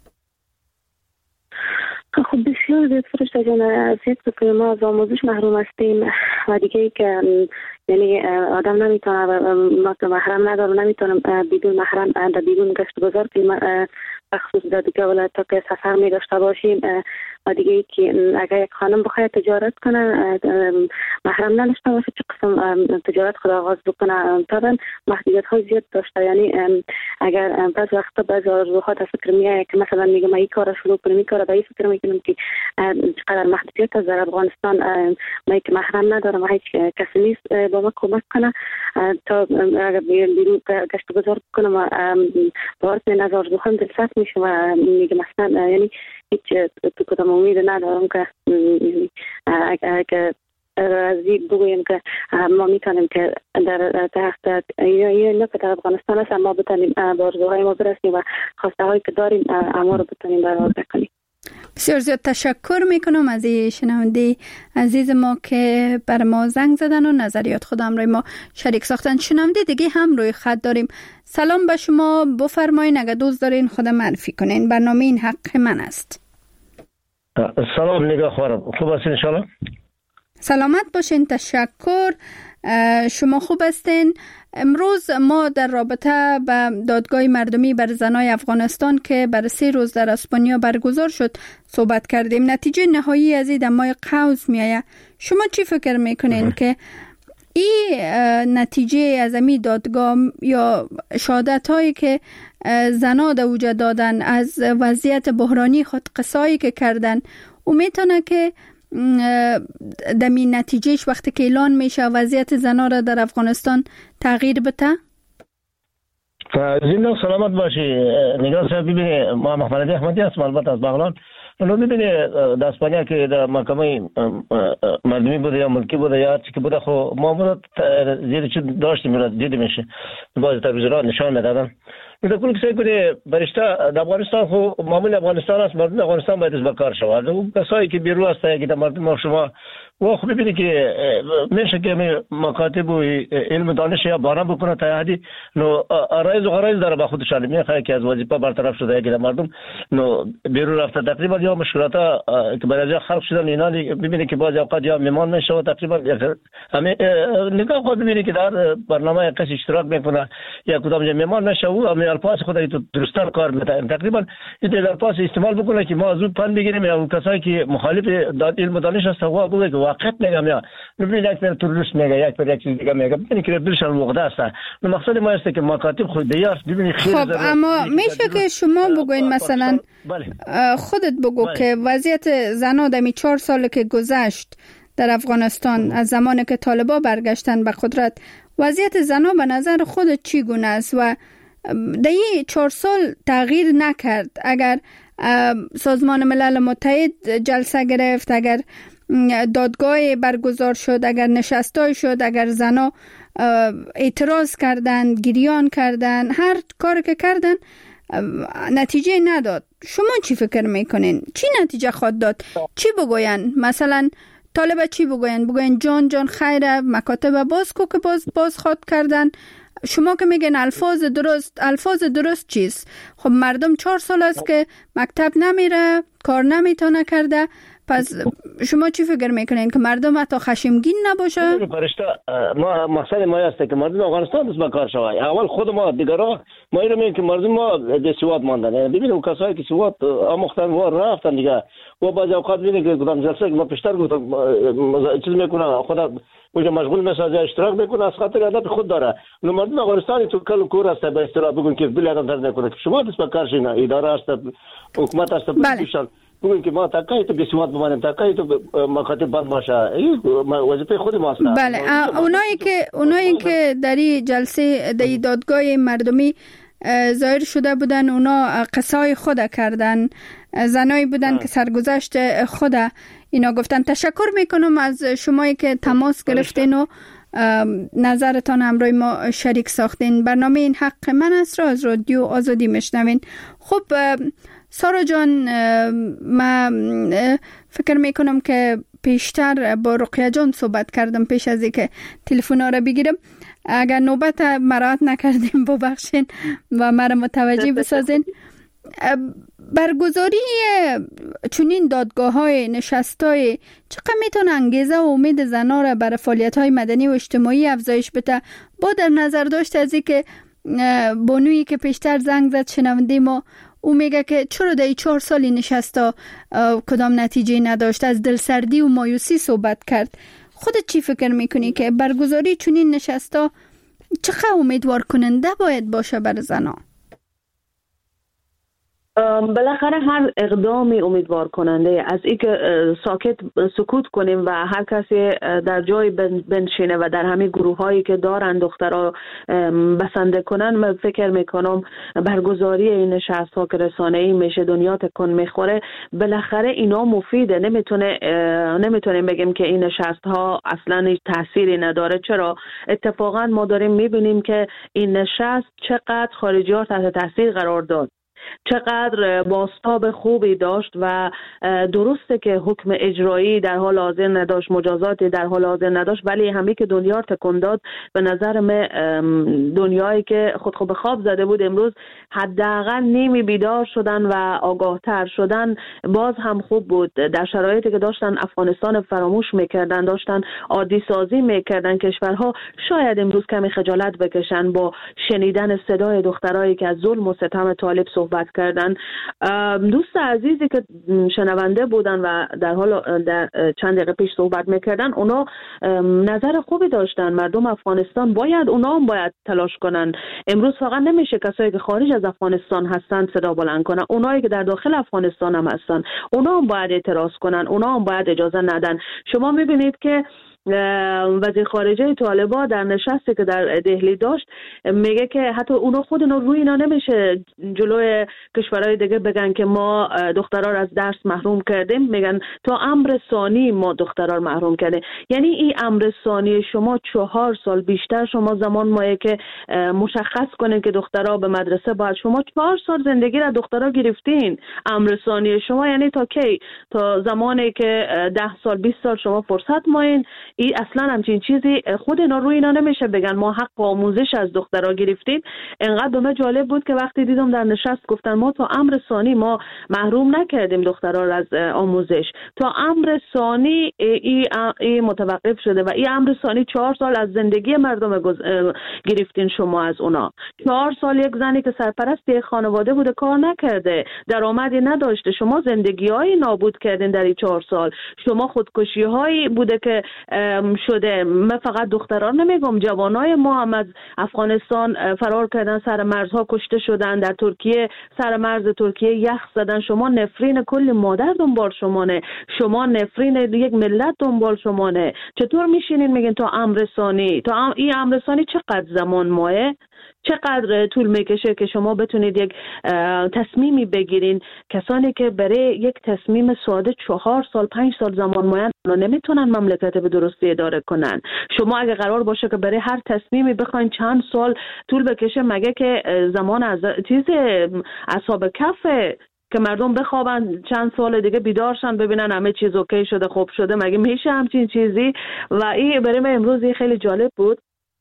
خب بسیار زیاد فرشته جان. از یک که ما از آموزش محروم هستیم و دیگه ای که یعنی آدم نمیتونه محرم نداره، نمیتونه بدون محرم در بیرون گشت گذار که بخصوص در دیگه ولایت تا که سفر می داشته باشیم و دیگه که اگر یک خانم بخواد تجارت کنه محرم نداشته باشه چه قسم تجارت خود آغاز بکنه طبعا محدودیت های زیاد داشته. یعنی اگر بعض وقتا بعض آرزوها در فکر میاد که مثلا میگم این کار شروع کنم، این کار به این فکر میکنم که چقدر محدودیت از در افغانستان ما که محرم ندارم، هیچ کسی نیست با ما کمک کنه تا اگر بیرون گشت گذار کنم و باید من از آرزوهایم دلسرد میشه و میگم مثلا یعنی هیچ تو کدام امید ندارم که اگر از این بگویم که ما میتونیم که در تحت یا که در افغانستان هست ما بتونیم با آرزوهای ما برسیم و خواسته هایی که داریم اما رو بتونیم برآورده کنیم. بسیار زیاد تشکر میکنم از این شنونده عزیز ما که بر ما زنگ زدن و نظریات خودم روی ما شریک ساختن. شنونده دیگه هم روی خط داریم. سلام به شما، بفرمایین اگر دوست دارین خود معرفی کنین. برنامه این حق من است. سلام نگاه خورم، خوب هستین انشالله؟ سلامت باشین، تشکر. شما خوب هستین؟ امروز ما در رابطه با دادگاه مردمی بر زنای افغانستان که بر سه روز در اسپانیا برگزار شد صحبت کردیم. نتیجه نهایی از این در ماه قوس میآید. شما چی فکر میکنین که این نتیجه از این دادگاه یا شهادت هایی که زنا در اوجه دادن از وضعیت بحرانی خود قصایی که کردن و میتونه که دمی نتیجهش وقتی که اعلان میشه وضعیت زنا را در افغانستان تغییر بده؟ زنده و سلامت باشی نگاه صاحب. ببینی ما محمد احمدی هستم البته از بغلان. لو ببینی در اسپانیا که در محکمه مردمی بوده یا ملکی بوده یا چی که بوده خب ما بود زیر چی داشتیم دیده میشه باز تلویزیون نشان میدادن. میگه کل کسی که برشته در افغانستان خو معمول افغانستان است، مردم افغانستان باید از بکار شود. اون کسایی که بیرون هستند که در مردم شما و خب ببینید که میشه که مکاتب و علم دانش یا باران بکنه تا حدی نو آرایز و غرایز داره با خودشان میخواد که از وظیفه برطرف شده که در مردم نو بیرون رفته تقریبا یا مشکلات که برای خلق شدن اینا ببینید که بعضی اوقات یا میمان میشه و تقریبا همه نگاه خود ببینید که در برنامه کسی اشتراک میکنه یا کدام میمان میشه و همه الفاظ خودی تو درستر کار میکنه تقریبا این الفاظ استعمال بکنه که ما زود پن بگیریم یا کسایی که مخالف علم دانش هستن و بگه که واقعیت میگم یا ببینید یک پر تروریست میگه یک پر یک چیز دیگه میگه ببینید که برشان وقت است. مقصد ما است که مکاتب خود دیار ببینید خیلی خب اما میشه که شما بگوین مثلا خودت بگو که وضعیت زنا در می چهار سال که گذشت در افغانستان از زمانی که طالبا برگشتن به قدرت وضعیت زنا به نظر خودت چی گونه است و در این چهار سال تغییر نکرد؟ اگر سازمان ملل متحد جلسه گرفت، اگر دادگاه برگزار شد، اگر نشستای شد، اگر زنا اعتراض کردن، گریان کردن، هر کاری که کردن نتیجه نداد. شما چی فکر میکنین؟ چی نتیجه خواهد داد؟ چی بگوین؟ مثلا طالب چی بگوین؟ بگوین جان جان خیره مکاتب باز کو که باز باز خواد کردن. شما که میگن الفاظ درست، الفاظ درست چیست؟ خب مردم چهار سال است که مکتب نمیره، کار نمیتونه کرده. پس شما چی فکر میکنین که مردم حتی خشمگین نباشه؟ فرشته ما مقصد ما است که مردم افغانستان دست به کار شود. اول خود ما دیگران ما اینو میگیم که مردم ما سواد ماندن. ببینیم کسایی که سواد آموختن و رفتن دیگه و بعضی اوقات ببینید که کدام جلسه که ما پیشتر گفتم چیز میکنه خدا اونجا مشغول میشه اشتراک میکنه از خاطر ادب خود داره. نو مردم افغانستان تو کل کور است به اصطلاح بگن که بل ادب در نکنه شما دست به کار شین اداره است حکومت است بله. بگوین که ما تاکای تو بسیمات بمانیم تاکای تو مکاتب بند باشه این وظیفه خود ماست. بله اونایی که اونایی که در این جلسه در دادگاه مردمی ظاهر شده بودن اونا قصای خود کردن، زنایی بودن آه. که سرگذشت خود اینا گفتن. تشکر میکنم از شمایی که تماس گرفتین و نظرتان همراه ما شریک ساختین. برنامه این حق من است را از رادیو آزادی میشنوین. خب سارا جان من فکر میکنم که پیشتر با رقیه جان صحبت کردم پیش از اینکه تلفن ها را بگیرم. اگر نوبت مراعات نکردیم ببخشین و مرا متوجه بسازین. برگزاری چنین دادگاه‌های نشست‌های چقدر میتونه انگیزه و امید زن‌ها را برای فعالیت‌های مدنی و اجتماعی افزایش بده؟ با در نظر داشت از اینکه بانویی که پیشتر زنگ زد شنونده ما، او میگه که چرا در چهار سالی نشستا کدام نتیجه نداشت، از دلسردی و مایوسی صحبت کرد. خودت چی فکر میکنی که برگزاری چنین نشستا چقدر امیدوار کننده باید باشه برای زن‌ها؟ بالاخره هر اقدامی امیدوار کننده، از اینکه ساکت سکوت کنیم و هر کسی در جای بنشینه و در همین گروه هایی که دارن دخترها بسنده کنن، من فکر میکنم برگزاری این نشست ها که رسانه‌ای میشه، دنیا تکون میخوره، بالاخره اینا مفیده. نمیتونه نمیتونیم بگیم که این نشست ها اصلا هیچ تأثیری نداره. چرا؟ اتفاقا ما داریم میبینیم که این نشست چقدر خارجی ها تحت تاثیر قرار داد، چقدر بازتاب خوبی داشت و درسته که حکم اجرایی در حال حاضر نداشت، مجازاتی در حال حاضر نداشت، ولی همی که دنیا تکون داد. به نظر من دنیایی که خود خوب خواب زده بود امروز حداقل نیمی بیدار شدن و آگاهتر شدن، باز هم خوب بود. در شرایطی که داشتن افغانستان فراموش میکردن، داشتن عادی سازی میکردن کشورها، شاید امروز کمی خجالت بکشن با شنیدن صدای دخترایی که از ظلم و ستم طالب صحبت کردن. دوست عزیزی که شنونده بودن و در حال در چند دقیقه پیش صحبت میکردن، اونا نظر خوبی داشتن. مردم افغانستان باید، اونا هم باید تلاش کنن. امروز فقط نمیشه کسایی که خارج از افغانستان هستن صدا بلند کنن، اونایی که در داخل افغانستان هم هستن اونا هم باید اعتراض کنن، اونا هم باید اجازه ندن. شما میبینید که وزیر خارجه طالبان در نشستی که در دهلی داشت میگه که حتی اونا خود اونا روی اینا نمیشه جلوی کشورهای دیگه بگن که ما دخترها را از درس محروم کردیم، میگن تا امر ثانی ما دخترها محروم کردیم. یعنی این امر ثانی شما چهار سال بیشتر شما زمان مایه که مشخص کنین که دخترها به مدرسه باید، شما چهار سال زندگی را دخترها گرفتین. امر ثانی شما یعنی تا کی؟ تا زمانی که ده سال بیست سال شما فرصت ماین. این اصلا همچین چیزی خود اینا روی اینا نمیشه بگن ما حق آموزش از دخترها گرفتیم. انقدر به من جالب بود که وقتی دیدم در نشست گفتن ما تا امر ثانی ما محروم نکردیم دخترها را از آموزش، تا امر ثانی این ای متوقف شده و این امر ثانی چهار سال از زندگی مردم گرفتین شما از اونا. چهار سال یک زنی که سرپرست یک خانواده بوده کار نکرده، درآمدی نداشته، شما زندگی های نابود کردین در این چهار سال. شما خودکشی هایی بوده که شده. من فقط دختران نمیگم، جوانای ما هم از افغانستان فرار کردن، سر مرزها کشته شدن، در ترکیه سر مرز ترکیه یخ زدن. شما نفرین کل مادر دنبال شمانه، شما نفرین یک ملت دنبال شمانه. چطور میشینین میگین تا امر ثانی؟ تا ام... این امر ثانی چقدر زمان ماه؟ چقدر طول میکشه که شما بتونید یک تصمیمی بگیرین؟ کسانی که برای یک تصمیم ساده چهار سال پنج سال زمان ماین نمیتونن مملکت به درستی اداره کنن. شما اگه قرار باشه که برای هر تصمیمی بخواین چند سال طول بکشه، مگه که زمان از چیز اصحاب کفه که مردم بخوابن چند سال دیگه بیدارشن ببینن همه چیز اوکی شده خوب شده؟ مگه میشه همچین چیزی؟ و این برای من امروز خیلی جالب بود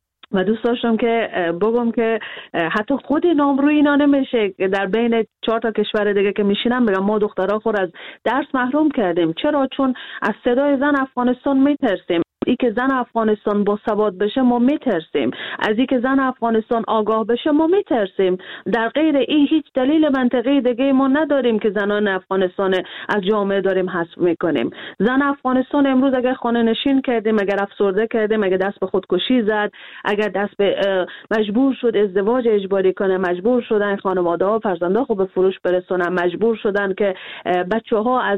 و دوست داشتم که بگم که حتی خود نام روی اینا نمیشه در بین چهار تا کشور دیگه که میشینن بگم ما دخترها خور از درس محروم کردیم. چرا؟ چون از صدای زن افغانستان میترسیم. ای که زن افغانستان با سواد بشه ما میترسیم، از ای که زن افغانستان آگاه بشه ما میترسیم. در غیر این هیچ دلیل منطقی دیگه ما نداریم که زنان افغانستان از جامعه داریم حذف میکنیم. زن افغانستان امروز اگر خانه نشین کردیم، اگر افسرده کردیم، اگر دست به خودکشی زد، اگر دست به مجبور شد ازدواج اجباری کنه، مجبور شدن خانواده ها فرزنده خود به فروش برسونن، مجبور شدن که بچه ها از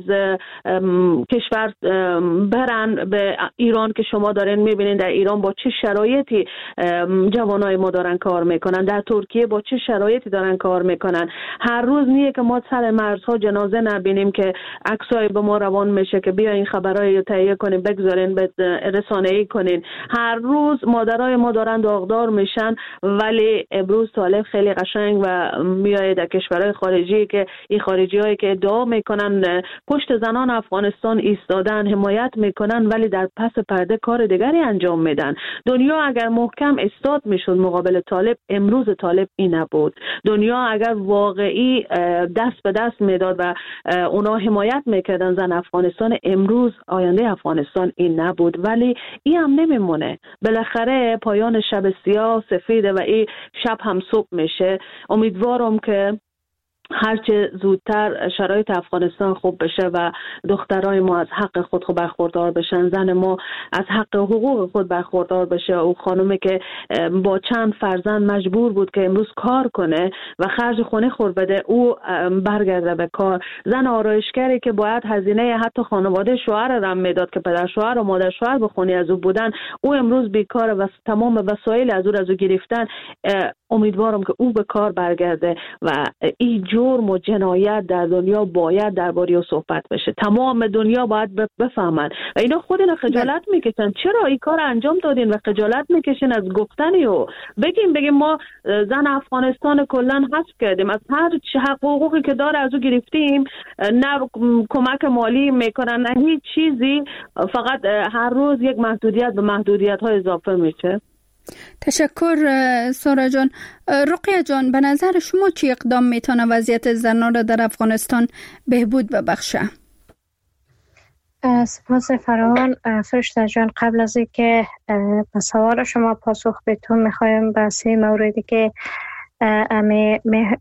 کشور برن به ایران که شما دارین میبینین در ایران با چه شرایطی جوانای ما دارن کار میکنن، در ترکیه با چه شرایطی دارن کار میکنن. هر روز نیه که ما سر مرزها جنازه نبینیم که عکسای به ما روان میشه که بیا این خبرای رو تهیه کنین بگذارین به رسانه‌ای کنین. هر روز مادرای ما دارن داغدار میشن، ولی امروز طالب خیلی قشنگ و میایه در کشورهای خارجی که این خارجی هایی که ادعا میکنن پشت زنان افغانستان ایستادن حمایت میکنن، ولی در پس پرده کرده کار دیگری انجام میدن. دنیا اگر محکم استاد میشد مقابل طالب، امروز طالب این نبود. دنیا اگر واقعی دست به دست میداد و اونا حمایت میکردن زن افغانستان، امروز آینده افغانستان این نبود. ولی این هم نمیمونه، بالاخره پایان شب سیاه سفیده و این شب هم صبح میشه. امیدوارم که هرچه زودتر شرایط افغانستان خوب بشه و دخترای ما از حق خود خود برخوردار بشن، زن ما از حق حقوق خود برخوردار بشه. او خانومی که با چند فرزند مجبور بود که امروز کار کنه و خرج خونه خور بده، او برگرده به کار. زن آرایشگری که باید هزینه حتی خانواده شوهر را میداد که پدر شوهر و مادر شوهر به خونه از او بودن، او امروز بیکاره و تمام وسایل از او از او گرفتن. امیدوارم که او به کار برگرده و این جرم و جنایت در دنیا باید درباره او صحبت بشه. تمام دنیا باید بفهمن و اینا خود اینا خجالت میکشن. چرا این کار انجام دادین و خجالت میکشین از گفتنی و بگیم بگیم ما زن افغانستان کلا حذف کردیم، از هر حقوقی که داره از او گرفتیم، نه کمک مالی میکنن نه هیچ چیزی، فقط هر روز یک محدودیت به محدودیت ها اضافه میشه. تشکر سارا جان. رقیه جان، به نظر شما چی اقدام میتونه وضعیت زنان را در افغانستان بهبود ببخشه؟ سپاس فراوان فرشته جان. قبل از اینکه به سوال شما پاسخ بدم میخوایم به سه موردی که امی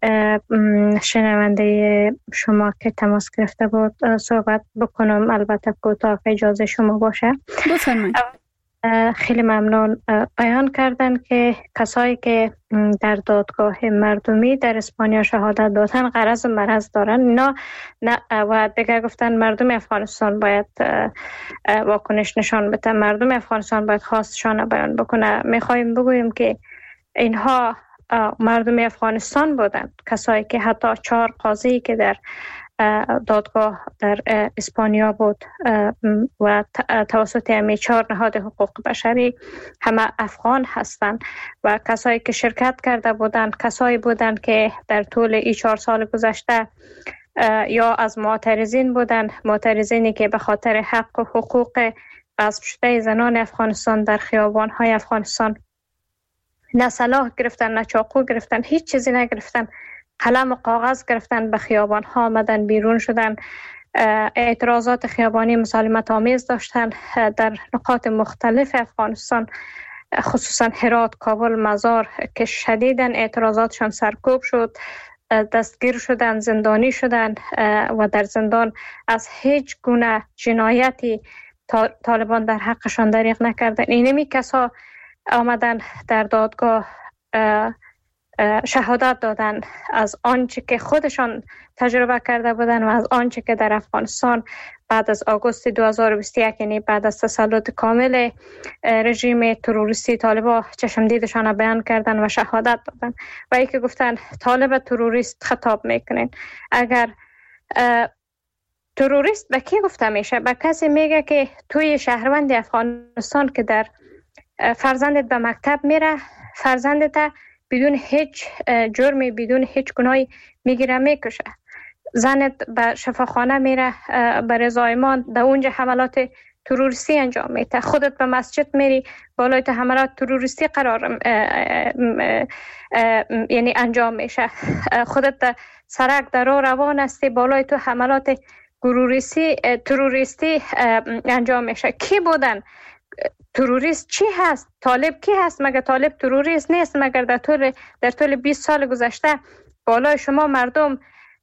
شنونده شما که تماس گرفته بود صحبت بکنم، البته کوتاه اجازه شما باشه. بفرمایید. خیلی ممنون. بیان کردن که کسایی که در دادگاه مردمی در اسپانیا شهادت دادن غرض و مرض دارن، اینا و دیگه گفتن مردم افغانستان باید واکنش نشان بده، مردم افغانستان باید خواستشان بیان بکنه. میخوایم بگوییم که اینها مردم افغانستان بودن، کسایی که حتی چهار قاضی که در دادگاه در اسپانیا بود و توسط همه چهار نهاد حقوق بشری همه افغان هستند و کسایی که شرکت کرده بودند کسایی بودند که در طول این چهار سال گذشته یا از معترضین بودند، معترضینی که به خاطر حق و حقوق غصب شده زنان افغانستان در خیابان‌های افغانستان نه سلاح گرفتن نه چاقو گرفتن، هیچ چیزی نگرفتن، قلم و کاغذ گرفتن، به خیابان ها آمدن، بیرون شدن، اعتراضات خیابانی مسالمت آمیز داشتن در نقاط مختلف افغانستان، خصوصا هرات، کابل، مزار که شدیداً اعتراضاتشان سرکوب شد، دستگیر شدن، زندانی شدن و در زندان از هیچ گونه جنایتی طالبان در حقشان دریغ نکردن. اینمی کسا آمدن در دادگاه شهادت دادن از آنچه که خودشان تجربه کرده بودن و از آنچه که در افغانستان بعد از آگوست دو هزار و بیست و یک، یعنی بعد از تسلط کامل رژیم تروریستی طالبان چشم دیدشان بیان کردن و شهادت دادن و ای که گفتن طالب تروریست خطاب میکنین. اگر تروریست به کی گفته میشه؟ به کسی میگه که توی شهروند افغانستان که در فرزندت به مکتب میره، فرزندت بدون هیچ جرمی بدون هیچ گناهی میگیره میکشه، زنت به شفاخانه میره به رضایمان در اونجا حملات تروریستی انجام میده، خودت به مسجد میری بالای تو حملات تروریستی قرار یعنی انجام میشه، خودت سرک در راه روان هستی بالای تو حملات تروریستی تروریستی انجام میشه. کی بودن؟ تروریست چی هست؟ طالب کی هست؟ مگه طالب تروریست نیست؟ مگر در طول در طول بیست سال گذشته بالای شما مردم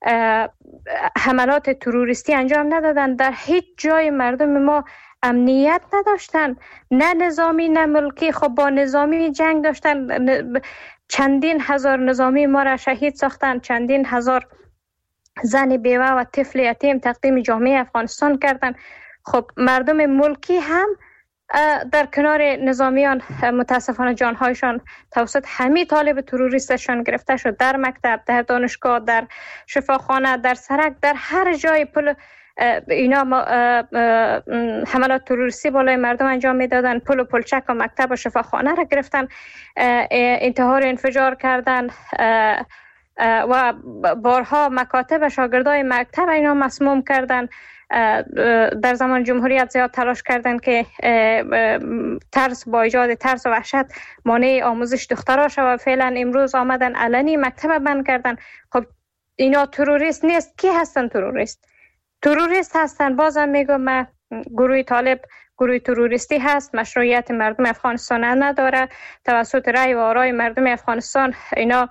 حملات تروریستی انجام ندادن؟ در هیچ جای مردم ما امنیت نداشتن، نه نظامی نه ملکی. خب با نظامی جنگ داشتن، چندین هزار نظامی ما را شهید ساختن، چندین هزار زن بیوه و طفل یتیم تقدیم جامعه افغانستان کردن. خب مردم ملکی هم در کنار نظامیان متاسفانه جانهایشان توسط همه طالب تروریستشان گرفته شد، در مکتب، در دانشگاه، در شفاخانه، در سرک، در هر جای پل اینا حملات تروریستی بالای مردم انجام میدادن، پل و پلچک و مکتب و شفاخانه را گرفتن، انتحار انفجار کردن و بارها مکاتب و شاگردای مکتب اینا مسموم کردن، در زمان جمهوریت زیاد تلاش کردن که ترس با ایجاد ترس و وحشت مانع آموزش دخترها شود. فعلا امروز آمدن علنی مکتب بند کردن. خب اینا تروریست نیست؟ کی هستن تروریست؟ تروریست هستن. بازم میگم من گروه طالب گروه تروریستی هست، مشروعیت مردم افغانستان نداره. توسط رأی و آرای مردم افغانستان اینا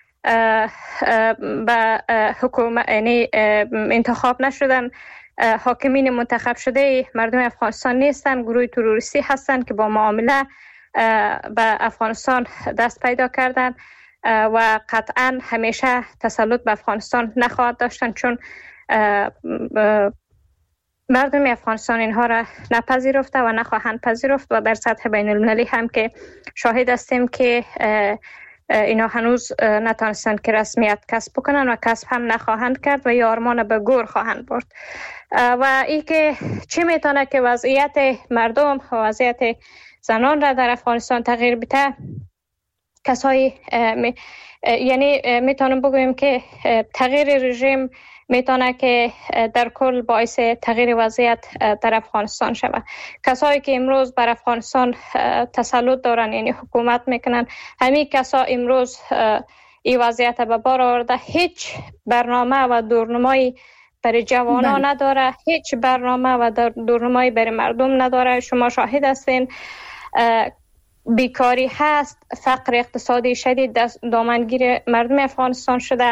به حکومت یعنی انتخاب نشدن، حاکمین منتخب شده مردم افغانستان نیستن، گروه تروریستی هستن که با معامله به افغانستان دست پیدا کردن و قطعا همیشه تسلط به افغانستان نخواهد داشتن، چون مردم افغانستان اینها را نپذیرفته و نخواهند پذیرفت و در سطح بین المللی هم که شاهد هستیم که اینا هنوز نتانستند که رسمیت کسب بکنن و کسب هم نخواهند کرد و یا آرمان به گور خواهند برد. و ای که چه میتونه که وضعیت مردم و وضعیت زنان را در افغانستان تغییر بده، کسایی می یعنی میتونم بگویم که تغییر رژیم میتونه که در کل باعث تغییر وضعیت در افغانستان شود. کسایی که امروز بر افغانستان تسلط دارن یعنی حکومت میکنن، همین کسا امروز این وضعیت به بار آورده. هیچ برنامه و دورنمایی برای جوانان نداره، هیچ برنامه و دورنمایی برای مردم نداره. شما شاهد هستین بیکاری هست، فقر اقتصادی شدید دامنگیر مردم افغانستان شده،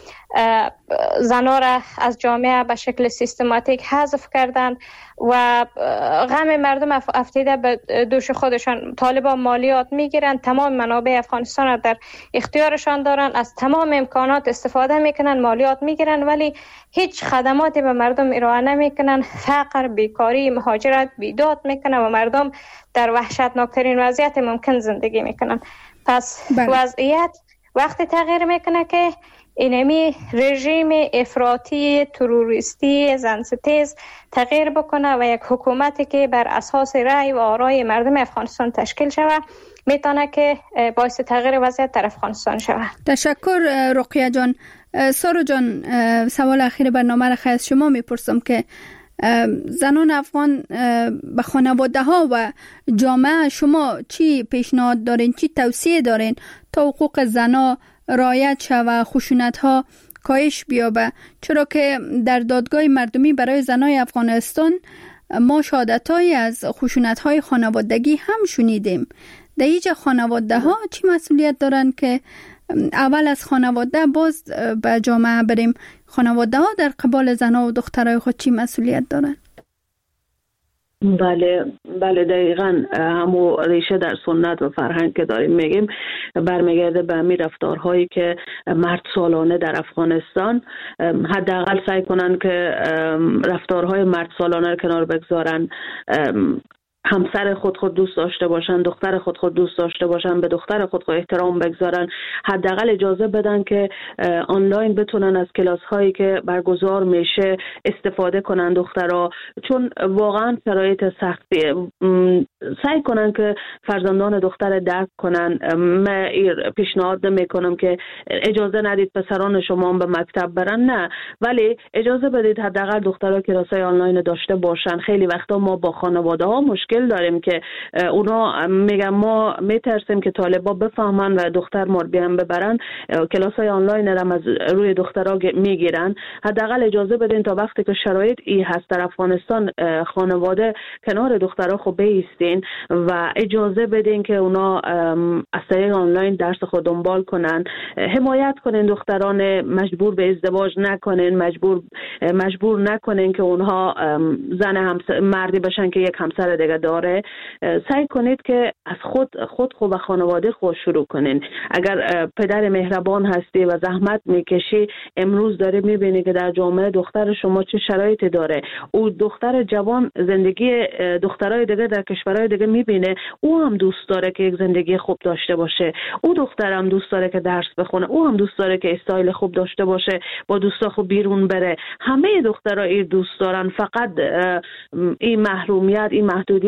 زنها را از جامعه به شکل سیستماتیک حذف کردن و غم مردم افتیده به دوش خودشان. طالبان مالیات میگیرن، تمام منابع افغانستان را در اختیارشان دارن، از تمام امکانات استفاده میکنن، مالیات میگیرن ولی هیچ خدماتی به مردم ارائه نمیکنن. فقر، بیکاری، مهاجرت بیداد میکنن و مردم در وحشتناکترین وضعیت ممکن زندگی میکنن. پس بله. وضعیت وقتی تغییر میکنه که اینمی رژیم افراطی تروریستی زنستیز تغییر بکنه و یک حکومتی که بر اساس رأی و آرای مردم افغانستان تشکیل شود میتونه که باعث تغییر وضعیت در افغانستان شود. تشکر رقیه جان. سارو جان، سوال اخیر برنامه را از شما میپرسم که زنان افغان به خانواده ها و جامعه شما چی پیشنهاد دارین، چی توصیه دارین تا حقوق زنها رعایت شود، خشونت ها کاهش بیابه؟ چرا که در دادگاه مردمی برای زنای افغانستان ما شهادت‌هایی از خشونت‌های خانوادگی هم شنیدیم. در اینجا خانواده ها چی مسئولیت دارن که اول از خانواده باز به جامعه بریم؟ خانواده ها در قبال زنها و دخترای خود چی مسئولیت دارن؟ بله بله دقیقاً همو ریشه در سنت و فرهنگ که داریم میگیم برمیگرده به همین رفتارهایی که مرد سالانه در افغانستان حداقل سعی کنن که رفتارهای مرد سالانه رو کنار بگذارن، همسر خود خود دوست داشته باشن، دختر خود خود دوست داشته باشن، به دختر خود خود احترام بگذارن، حداقل اجازه بدن که آنلاین بتونن از کلاس هایی که برگزار میشه استفاده کنن دخترها، چون واقعا شرایط سختیه. سعی کنن که فرزندان دختر درک کنن. من پیشنهاد نمیکنم که اجازه ندید پسران شما به مکتب برن، نه، ولی اجازه بدید حداقل دخترها کلاسای آنلاین داشته باشن. خیلی وقتا ما با خانواده ها مشکل داریم که اونا میگن ما میترسیم که طالبا بفهمن و دختر ما بیان ببرن، کلاسای آنلاین هم از روی دخترها میگیرن. حداقل اجازه بدین تا وقتی که شرایط ای هست در افغانستان خانواده کنار دخترها خود بیستین و اجازه بدین که اونا از طریق آنلاین درس خود دنبال کنن. حمایت کنین دختران، مجبور به ازدواج نکنین، مجبور مجبور نکنین که اونها زن همسر مردی بشن که یک همسر دیگه داره. سعی کنید که از خود خود خود و خانواده خود شروع کنین. اگر پدر مهربان هستی و زحمت میکشی، امروز داره میبینی که در جامعه دختر شما چه شرایطی داره. او دختر جوان زندگی دخترای دیگه در کشورهای دیگه میبینه، او هم دوست داره که یک زندگی خوب داشته باشه، او دختر هم دوست داره که درس بخونه، او هم دوست داره که استایل خوب داشته باشه، با دوستا خوب بیرون بره. همه دخترها این دوست دارن، فقط این محرومیت، این محدودیت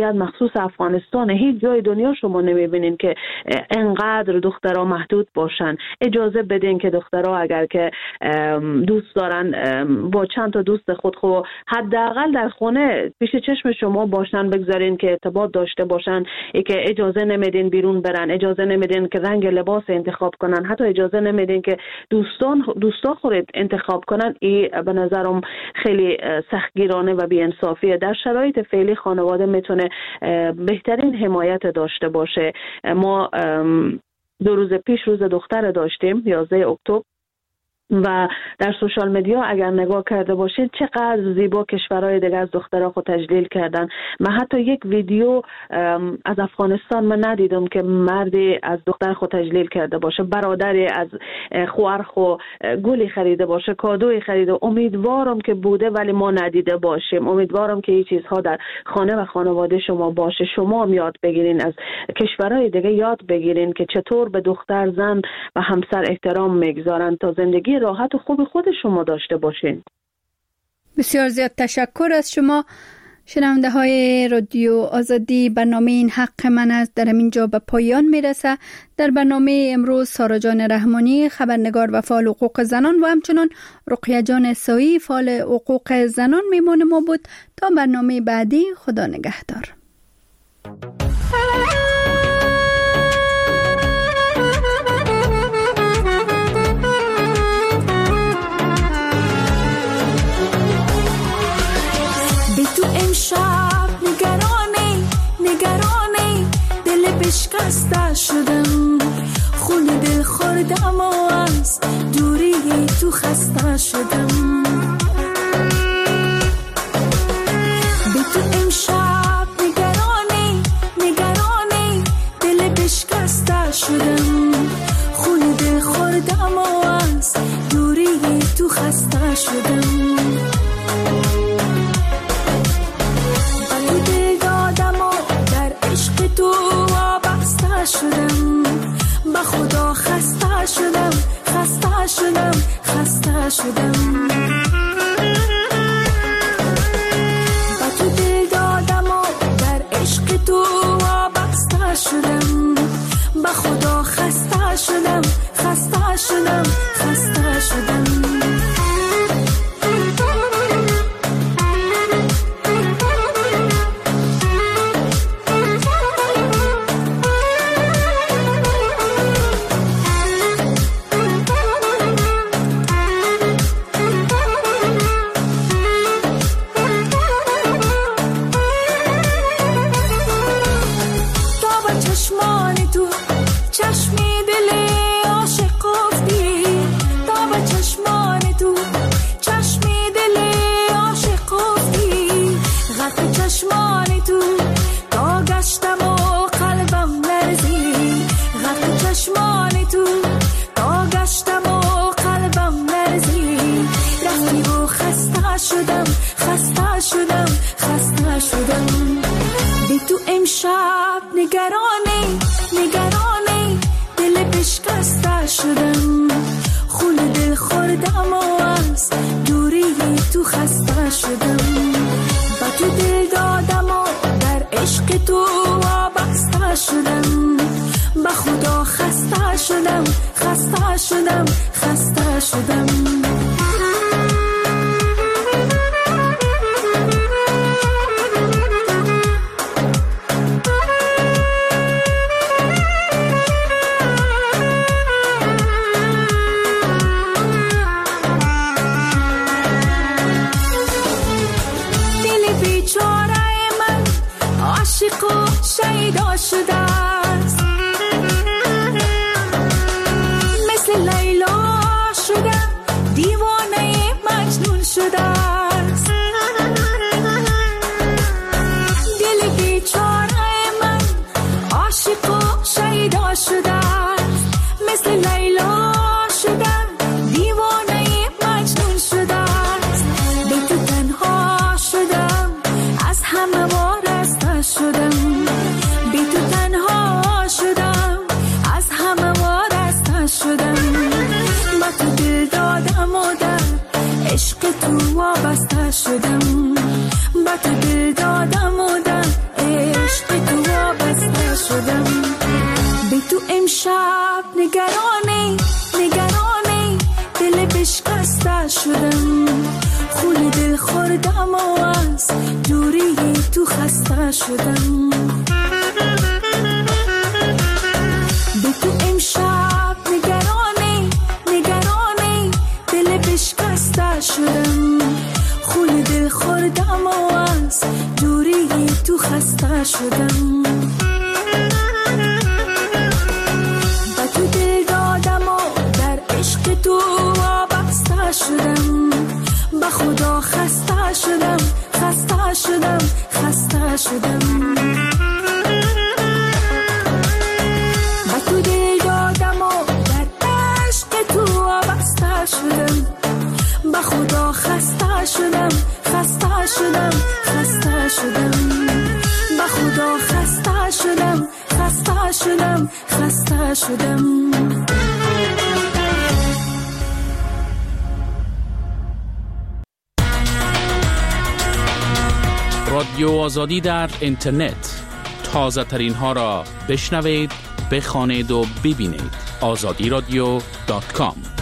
جمعیت مخصوص افغانستان، هیچ جای دنیا شما نمیبینین که انقدر دخترها محدود باشن. اجازه بدین که دخترها اگر که دوست دارن با چند تا دوست خود خو حداقل در خونه پیش چشم شما باشن، بگذارین که ارتباط داشته باشن. ای که اجازه نمیدین بیرون برن، اجازه نمیدین که رنگ لباس انتخاب کنن، حتی اجازه نمیدین که دوستان دوستا خود انتخاب کنن. این به نظرم خیلی سختگیرانه و بی‌انصافیه. در شرایط فعلی خانواده میتونه بهترین حمایت داشته باشه. ما دو روز پیش روز دختر داشتیم، یازده اکتبر، و در سوشال مدیا اگر نگاه کرده باشید چقدر زیبا کشورهای دیگه از دخترها خود تجلیل کردن. من حتی یک ویدیو از افغانستان من ندیدم که مردی از دختر خود تجلیل کرده باشه، برادری از خواهر خو گلی خریده باشه، کادوی خریده. امیدوارم که بوده ولی ما ندیده باشیم. امیدوارم که این چیزها در خانه و خانواده شما باشه. شما هم یاد بگیرین، از کشورهای دیگه یاد بگیرین که چطور به دختر، زن و همسر احترام میگذارن تا زندگی راحت و خوب خود شما داشته باشین. بسیار زیاد تشکر از شما شنونده های رادیو آزادی. برنامه این حق من است در اینجا به پایان میرسه. در برنامه امروز سارا جان رحمانی، خبرنگار و فعال حقوق زنان، و همچنان رقیه جان سایی، فعال حقوق زنان میمون ما بود. تا برنامه بعدی، خدا نگهدار. امشب نگرانی نگرانی دل بشکسته شدم، خون دل خوردم و از دوری تو خسته شدم. به تو امشب نگرانی نگرانی دل بشکسته شدم، خون دل خوردم و از دوری تو خسته شدم. شدم با خدا خسته شدم، خسته شدم، خسته شدم. با تو دل دادم و در عشق تو وابسته شدم، با خدا خسته شدم، خسته شدم، خسته شدم. امشب نگرانی نگرانی دل بشکسته شدم، خون دل خوردم و از دوری تو خسته شدم. با تو دل دادم و در عشق تو وابسته شدم، با خدا خسته شدم، خسته شدم، خسته شدم. شیدا شده است، مثل لیلا شده، دیوانه مجنون شده است. دل بیچاره من عاشق و شیدا شده است، مثل لیلا شده، دیوانه مجنون شده است. به تو تنها شدم، از همه وارسته شدم، بی تو تنها شدم، از همه وارسته شدم. با تو دل دادم و در عشق تو وابسته شدم، با تو دل دادم و در امشب نگرانی نگرانی دل بشکسته شدم، خون دل خوردم و از دوری تو خسته شدم. به تو امشب نگرانی نگرانی دل بشکسته شدم، خون دل خوردم و از دوری تو خسته شدم. به تو دل دادم و در عشق تو وابسته شدم، به خدا خسته شدم خسته شدم خسته شدم. به تو دل دادم و در عشق تو وابسته شدم، به خدا خسته شدم خسته شدم خسته شدم. به خدا خسته شدم خسته شدم خسته شدم. رادیو آزادی در اینترنت، تازه ترین ها را بشنوید، بخوانید و ببینید. آزادی رادیو دات کام